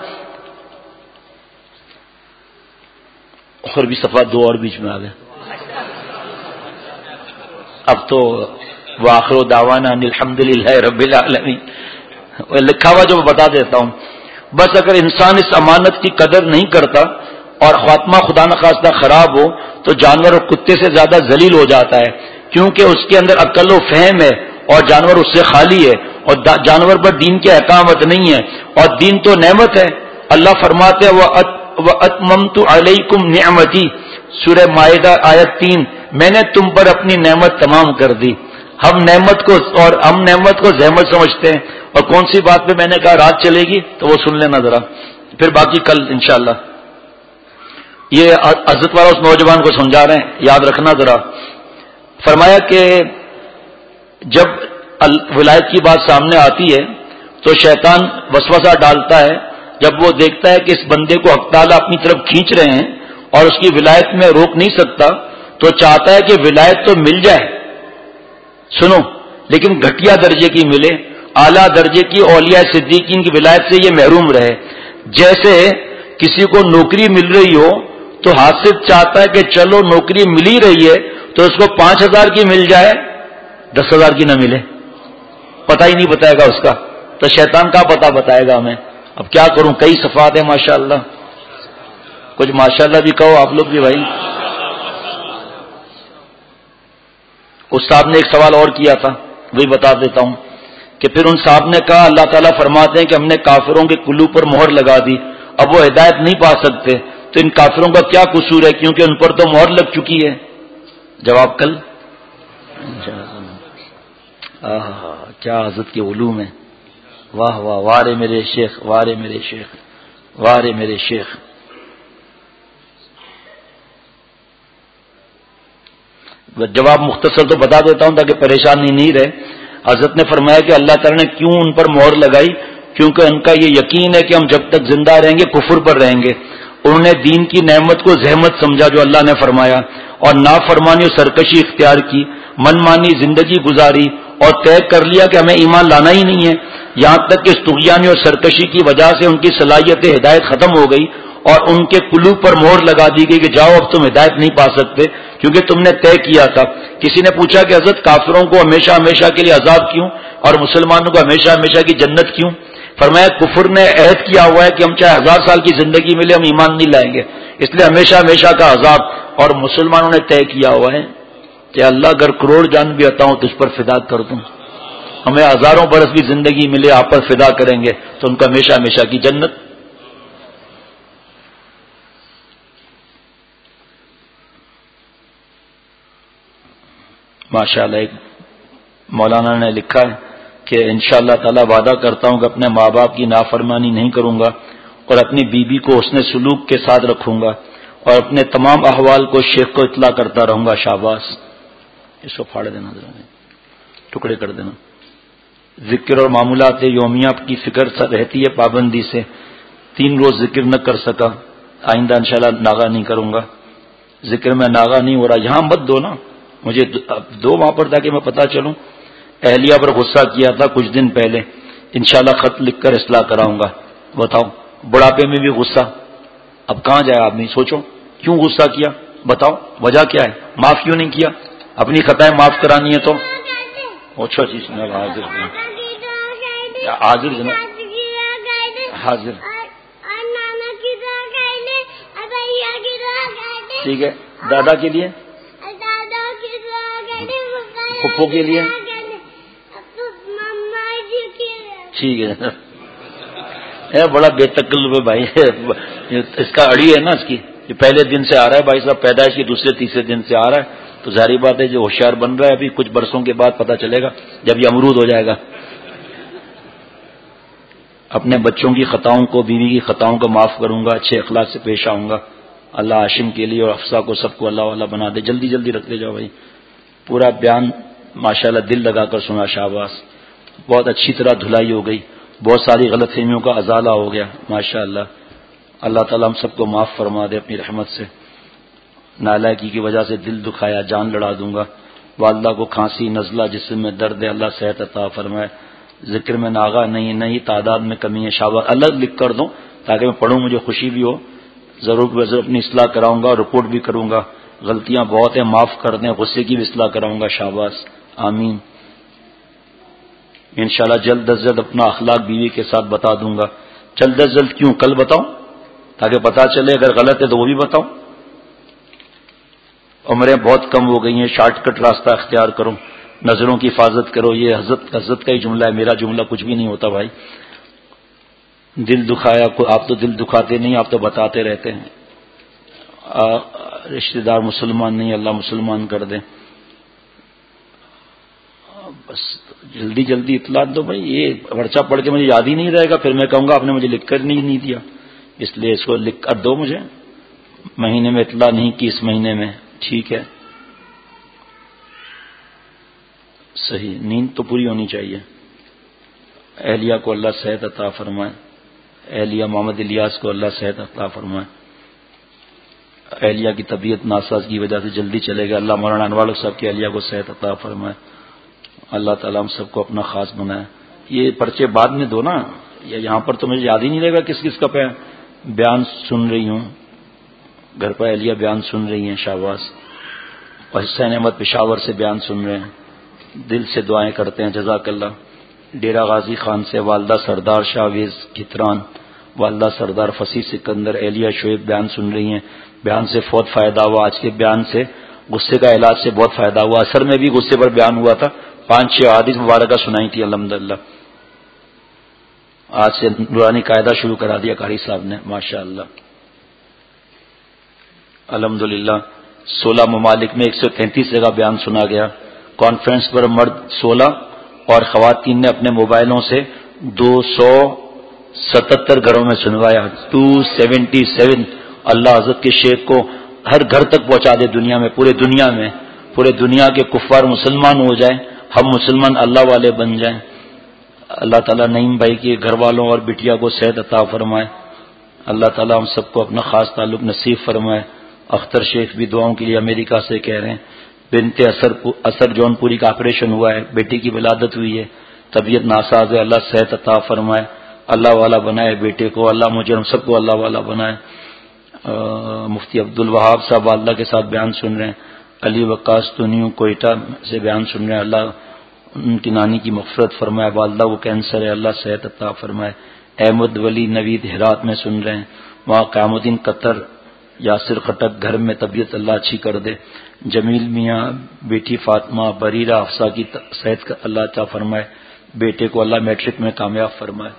اور بھی صفحہ دو اور بیچ میں آ گئے. اب تو وآخر دعوانا ان الحمدللہ رب العالمین لکھا ہوا جو میں بتا دیتا ہوں. بس اگر انسان اس امانت کی قدر نہیں کرتا اور خاتمہ خدا نخواستہ خراب ہو تو جانور اور کتے سے زیادہ ذلیل ہو جاتا ہے, کیونکہ اس کے اندر عقل و فہم ہے اور جانور اس سے خالی ہے, اور جانور پر دین کے احکامات نہیں ہے, اور دین تو نعمت ہے. اللہ فرماتے ہیں وَأَتْمَمْتُ عَلَيْكُمْ نِعْمَتِي, سورہ مائدہ آیت تین, میں نے تم پر اپنی نعمت تمام کر دی. ہم نعمت کو اور ہم نعمت کو زحمت سمجھتے ہیں. اور کون سی بات پہ میں نے کہا رات چلے گی تو وہ سن لینا ذرا, پھر باقی کل انشاءاللہ. یہ حضرت والا اس نوجوان کو سمجھا رہے ہیں, یاد رکھنا ذرا. فرمایا کہ جب ولایت کی بات سامنے آتی ہے تو شیطان وسوسہ ڈالتا ہے. جب وہ دیکھتا ہے کہ اس بندے کو حق تعالیٰ اپنی طرف کھینچ رہے ہیں اور اس کی ولایت میں روک نہیں سکتا, تو چاہتا ہے کہ ولایت تو مل جائے, سنو, لیکن گھٹیا درجے کی ملے, اعلیٰ درجے کی اولیاء صدیقین کی ولایت سے یہ محروم رہے. جیسے کسی کو نوکری مل رہی ہو تو حاسد چاہتا ہے کہ چلو نوکری مل ہی رہی ہے تو اس کو پانچ ہزار کی مل جائے, دس ہزار کی نہ ملے, پتہ ہی نہیں بتائے گا اس کا. تو شیطان کا پتہ بتائے گا ہمیں. اب کیا کروں, کئی صفات ہیں ماشاءاللہ, کچھ ماشاءاللہ بھی کہو آپ لوگ بھی بھائی. استاد نے ایک سوال اور کیا تھا, وہی بتا دیتا ہوں کہ پھر ان صاحب نے کہا اللہ تعالیٰ فرماتے ہیں کہ ہم نے کافروں کے قلوب پر مہر لگا دی، اب وہ ہدایت نہیں پا سکتے، تو ان کافروں کا کیا قصور ہے کیونکہ ان پر تو مہر لگ چکی ہے؟ جواب کل آہا کیا حضرت کے علوم ہے، واہ واہ وارے میرے شیخ، وارے میرے شیخ، وارے میرے شیخ۔ جواب مختصر تو بتا دیتا ہوں تاکہ پریشانی نہیں رہے۔ حضرت نے فرمایا کہ اللہ تعالیٰ نے کیوں ان پر مہر لگائی، کیونکہ ان کا یہ یقین ہے کہ ہم جب تک زندہ رہیں گے کفر پر رہیں گے۔ انہوں نے دین کی نعمت کو زحمت سمجھا جو اللہ نے فرمایا، اور نافرمانی اور سرکشی اختیار کی، من مانی زندگی گزاری، اور طے کر لیا کہ ہمیں ایمان لانا ہی نہیں ہے، یہاں تک کہ اس طغیانی اور سرکشی کی وجہ سے ان کی صلاحیت ہدایت ختم ہو گئی اور ان کے قلوب پر مہر لگا دی گئی کہ جاؤ اب تم ہدایت نہیں پا سکتے کیونکہ تم نے طے کیا تھا۔ کسی نے پوچھا کہ حضرت کافروں کو ہمیشہ ہمیشہ کے لیے عذاب کیوں اور مسلمانوں کو ہمیشہ ہمیشہ کی جنت کیوں؟ فرمایا کفر نے عہد کیا ہوا ہے کہ ہم چاہے ہزار سال کی زندگی ملے ہم ایمان نہیں لائیں گے، اس لیے ہمیشہ ہمیشہ کا عذاب، اور مسلمانوں نے طے کیا ہوا ہے کہ اللہ اگر کروڑ جان بھی عطا ہوں تجھ پر فدا کر دوں، ہمیں ہزاروں برس بھی زندگی ملے آپ پر فدا کریں گے تو ان کا ہمیشہ ہمیشہ کی جنت۔ ماشاء اللہ ایک مولانا نے لکھا ہے کہ انشاءاللہ تعالی وعدہ کرتا ہوں کہ اپنے ماں باپ کی نافرمانی نہیں کروں گا اور اپنی بیوی کو حسن سلوک کے ساتھ رکھوں گا اور اپنے تمام احوال کو شیخ کو اطلاع کرتا رہوں گا۔ شاباش، اس کو پھاڑ دینا، ٹکڑے کر دینا۔ ذکر اور معمولات یومیہ کی فکر رہتی ہے پابندی سے، تین روز ذکر نہ کر سکا، آئندہ انشاءاللہ ناغہ نہیں کروں گا۔ ذکر میں ناغہ نہیں ہو رہا، یہاں مت دو نا، مجھے دو وہاں پر تاکہ میں پتہ چلوں۔ اہلیہ پر غصہ کیا تھا کچھ دن پہلے، انشاءاللہ خط لکھ کر اصلاح کراؤں گا۔ بتاؤ بڑھاپے میں بھی غصہ، اب کہاں جائے آدمی؟ سوچو کیوں غصہ کیا، بتاؤ وجہ کیا ہے، معاف کیوں نہیں کیا؟ اپنی خطائیں معاف کرانی ہے تو اچھا چیز حاضر حاضر جناب حاضر ٹھیک ہے۔ دادا کے لیے، پھپھو کے لیے ٹھیک ہے۔ اے بڑا بے تکلف ہے بھائی، اس کا اڑی ہے نا، اس کی یہ پہلے دن سے آ رہا ہے بھائی صاحب، پیدائش کی دوسرے تیسرے دن سے آ رہا ہے، تو ظاہری بات ہے جو ہوشیار بن رہا ہے ابھی کچھ برسوں کے بعد پتہ چلے گا جب یہ امرود ہو جائے گا۔ اپنے بچوں کی خطاؤں کو، بیوی کی خطاؤں کو معاف کروں گا، اچھے اخلاق سے پیش آؤں گا۔ اللہ ہاشم کے لیے اور افسا کو سب کو اللہ والا بنا دے۔ جلدی جلدی رکھتے جاؤ بھائی، پورا بیان ماشاءاللہ دل لگا کر سنا، شاباش، بہت اچھی طرح دھلائی ہو گئی، بہت ساری غلط فہمیوں کا ازالہ ہو گیا ماشاءاللہ۔ اللہ تعالیٰ ہم سب کو معاف فرما دے اپنی رحمت سے۔ نالائکی کی وجہ سے دل دکھایا، جان لڑا دوں گا۔ والدہ کو کھانسی، نزلہ، جسم میں درد ہے، اللہ صحت عطا فرمائے۔ ذکر میں ناغہ نہیں، نہیں تعداد میں کمی ہے، شاباش، الگ لکھ کر دوں تاکہ میں پڑھوں مجھے خوشی بھی ہو۔ ضرور ضرور اپنی اصلاح کراؤں گا، رپورٹ بھی کروں گا، غلطیاں بہت ہیں معاف کر دیں، غصے کی بھی اصلاح کراؤں گا، شاباش، آمین۔ انشاءاللہ جلد از جلد اپنا اخلاق بیوی کے ساتھ بتا دوں گا۔ جلد از جلد کیوں، کل بتاؤں تاکہ پتا چلے، اگر غلط ہے تو وہ بھی بتاؤں۔ عمریں بہت کم ہو گئی ہیں، شارٹ کٹ راستہ اختیار کرو، نظروں کی حفاظت کرو، یہ حضرت حضرت کا ہی جملہ ہے، میرا جملہ کچھ بھی نہیں ہوتا بھائی۔ دل دکھایا، آپ تو دل دکھاتے نہیں، آپ تو بتاتے رہتے ہیں۔ رشتہ دار مسلمان نہیں، اللہ مسلمان کر دے۔ بس جلدی جلدی اطلاع دو بھائی، یہ پرچہ پڑھ کے مجھے یاد ہی نہیں رہے گا، پھر میں کہوں گا آپ نے مجھے لکھ کر نہیں نہیں دیا، اس لیے اس کو لکھ کر دو مجھے۔ مہینے میں اطلاع نہیں کی، اس مہینے میں، ٹھیک ہے، صحیح، نیند تو پوری ہونی چاہیے۔ اہلیہ کو اللہ صحت عطا فرمائے، اہلیہ محمد الیاس کو اللہ صحت عطا فرمائے۔ اہلیہ کی طبیعت ناساز کی وجہ سے جلدی چلے گا، اللہ مولانا انوار صاحب کی اہلیہ کو صحت عطا فرمائے۔ اللہ تعالیٰ ہم سب کو اپنا خاص بنائے۔ یہ پرچے بعد میں دو نا، یہاں پر تو مجھے یاد ہی نہیں رہے گا کس کس کا بیان سن رہی ہوں، گھر پر اہلیہ بیان سن رہی ہیں، شاباش، اور حسین احمد پشاور سے بیان سن رہے ہیں، دل سے دعائیں کرتے ہیں، جزاک اللہ۔ ڈیرہ غازی خان سے والدہ سردار شاویز کھتران، والدہ سردار فصیح سکندر، اہلیہ شعیب بیان سن رہی ہیں، بیان سے بہت فائدہ ہوا، آج کے بیان سے غصے کا علاج سے بہت فائدہ ہوا، اثر میں بھی غصے پر بیان ہوا تھا، پانچ چھ حدیث مبارکہ سنائی تھی الحمدللہ. آج سے نورانی قاعدہ شروع کرا دیا قاری صاحب نے ماشاء اللہ. الحمدللہ سولہ ممالک میں ایک سو تینتیس جگہ بیان سنا گیا. کانفرنس پر مرد سولہ اور خواتین نے اپنے موبائلوں سے دو سو ستہتر گھروں میں سنوایا. Two seventy seven. اللہ حضرت کے شیخ کو ہر گھر تک پہنچا دے دنیا میں, پورے دنیا میں, پورے دنیا کے کفار مسلمان ہو جائیں, ہم مسلمان اللہ والے بن جائیں. اللہ تعالیٰ نعیم بھائی کے گھر والوں اور بٹیا کو صحت عطا فرمائے. اللہ تعالیٰ ہم سب کو اپنا خاص تعلق نصیب فرمائے. اختر شیخ بھی دعاؤں کے لیے امریکہ سے کہہ رہے ہیں. بنت اثر اثر جون پوری کا آپریشن ہوا ہے, بیٹی کی ولادت ہوئی ہے, طبیعت ناساز ہے, اللہ صحت عطا فرمائے, اللہ والا بنائے بیٹے کو, اللہ مجھے ہم سب کو اللہ والا بنائے. مفتی عبد الوہاب صاحب والدہ کے ساتھ بیان سن رہے ہیں. علی وقاص تنیو کوئٹہ سے بیان سن رہے ہیں. اللہ ان کی نانی کی مغفرت فرمائے. والدہ کو کینسر ہے, اللہ صحت عطا فرمائے. احمد ولی نوید ہرات میں سن رہے ہیں. وہاں قیام الدین قطر یاسر خٹک گھر میں طبیعت اللہ اچھی کر دے. جمیل میاں بیٹی فاطمہ بریرہ افسا کی صحت کا اللہ عطا فرمائے. بیٹے کو اللہ میٹرک میں کامیاب فرمائے.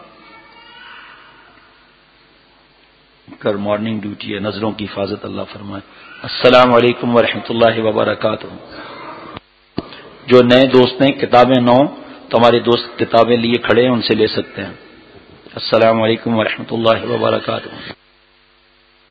کر مارننگ ڈیوٹی ہے, نظروں کی حفاظت اللہ فرمائے. السلام علیکم ورحمۃ اللہ وبرکاتہ. جو نئے دوست ہیں کتابیں نو تو ہمارے دوست کتابیں لیے کھڑے ہیں, ان سے لے سکتے ہیں. السلام علیکم ورحمۃ اللہ وبرکاتہ.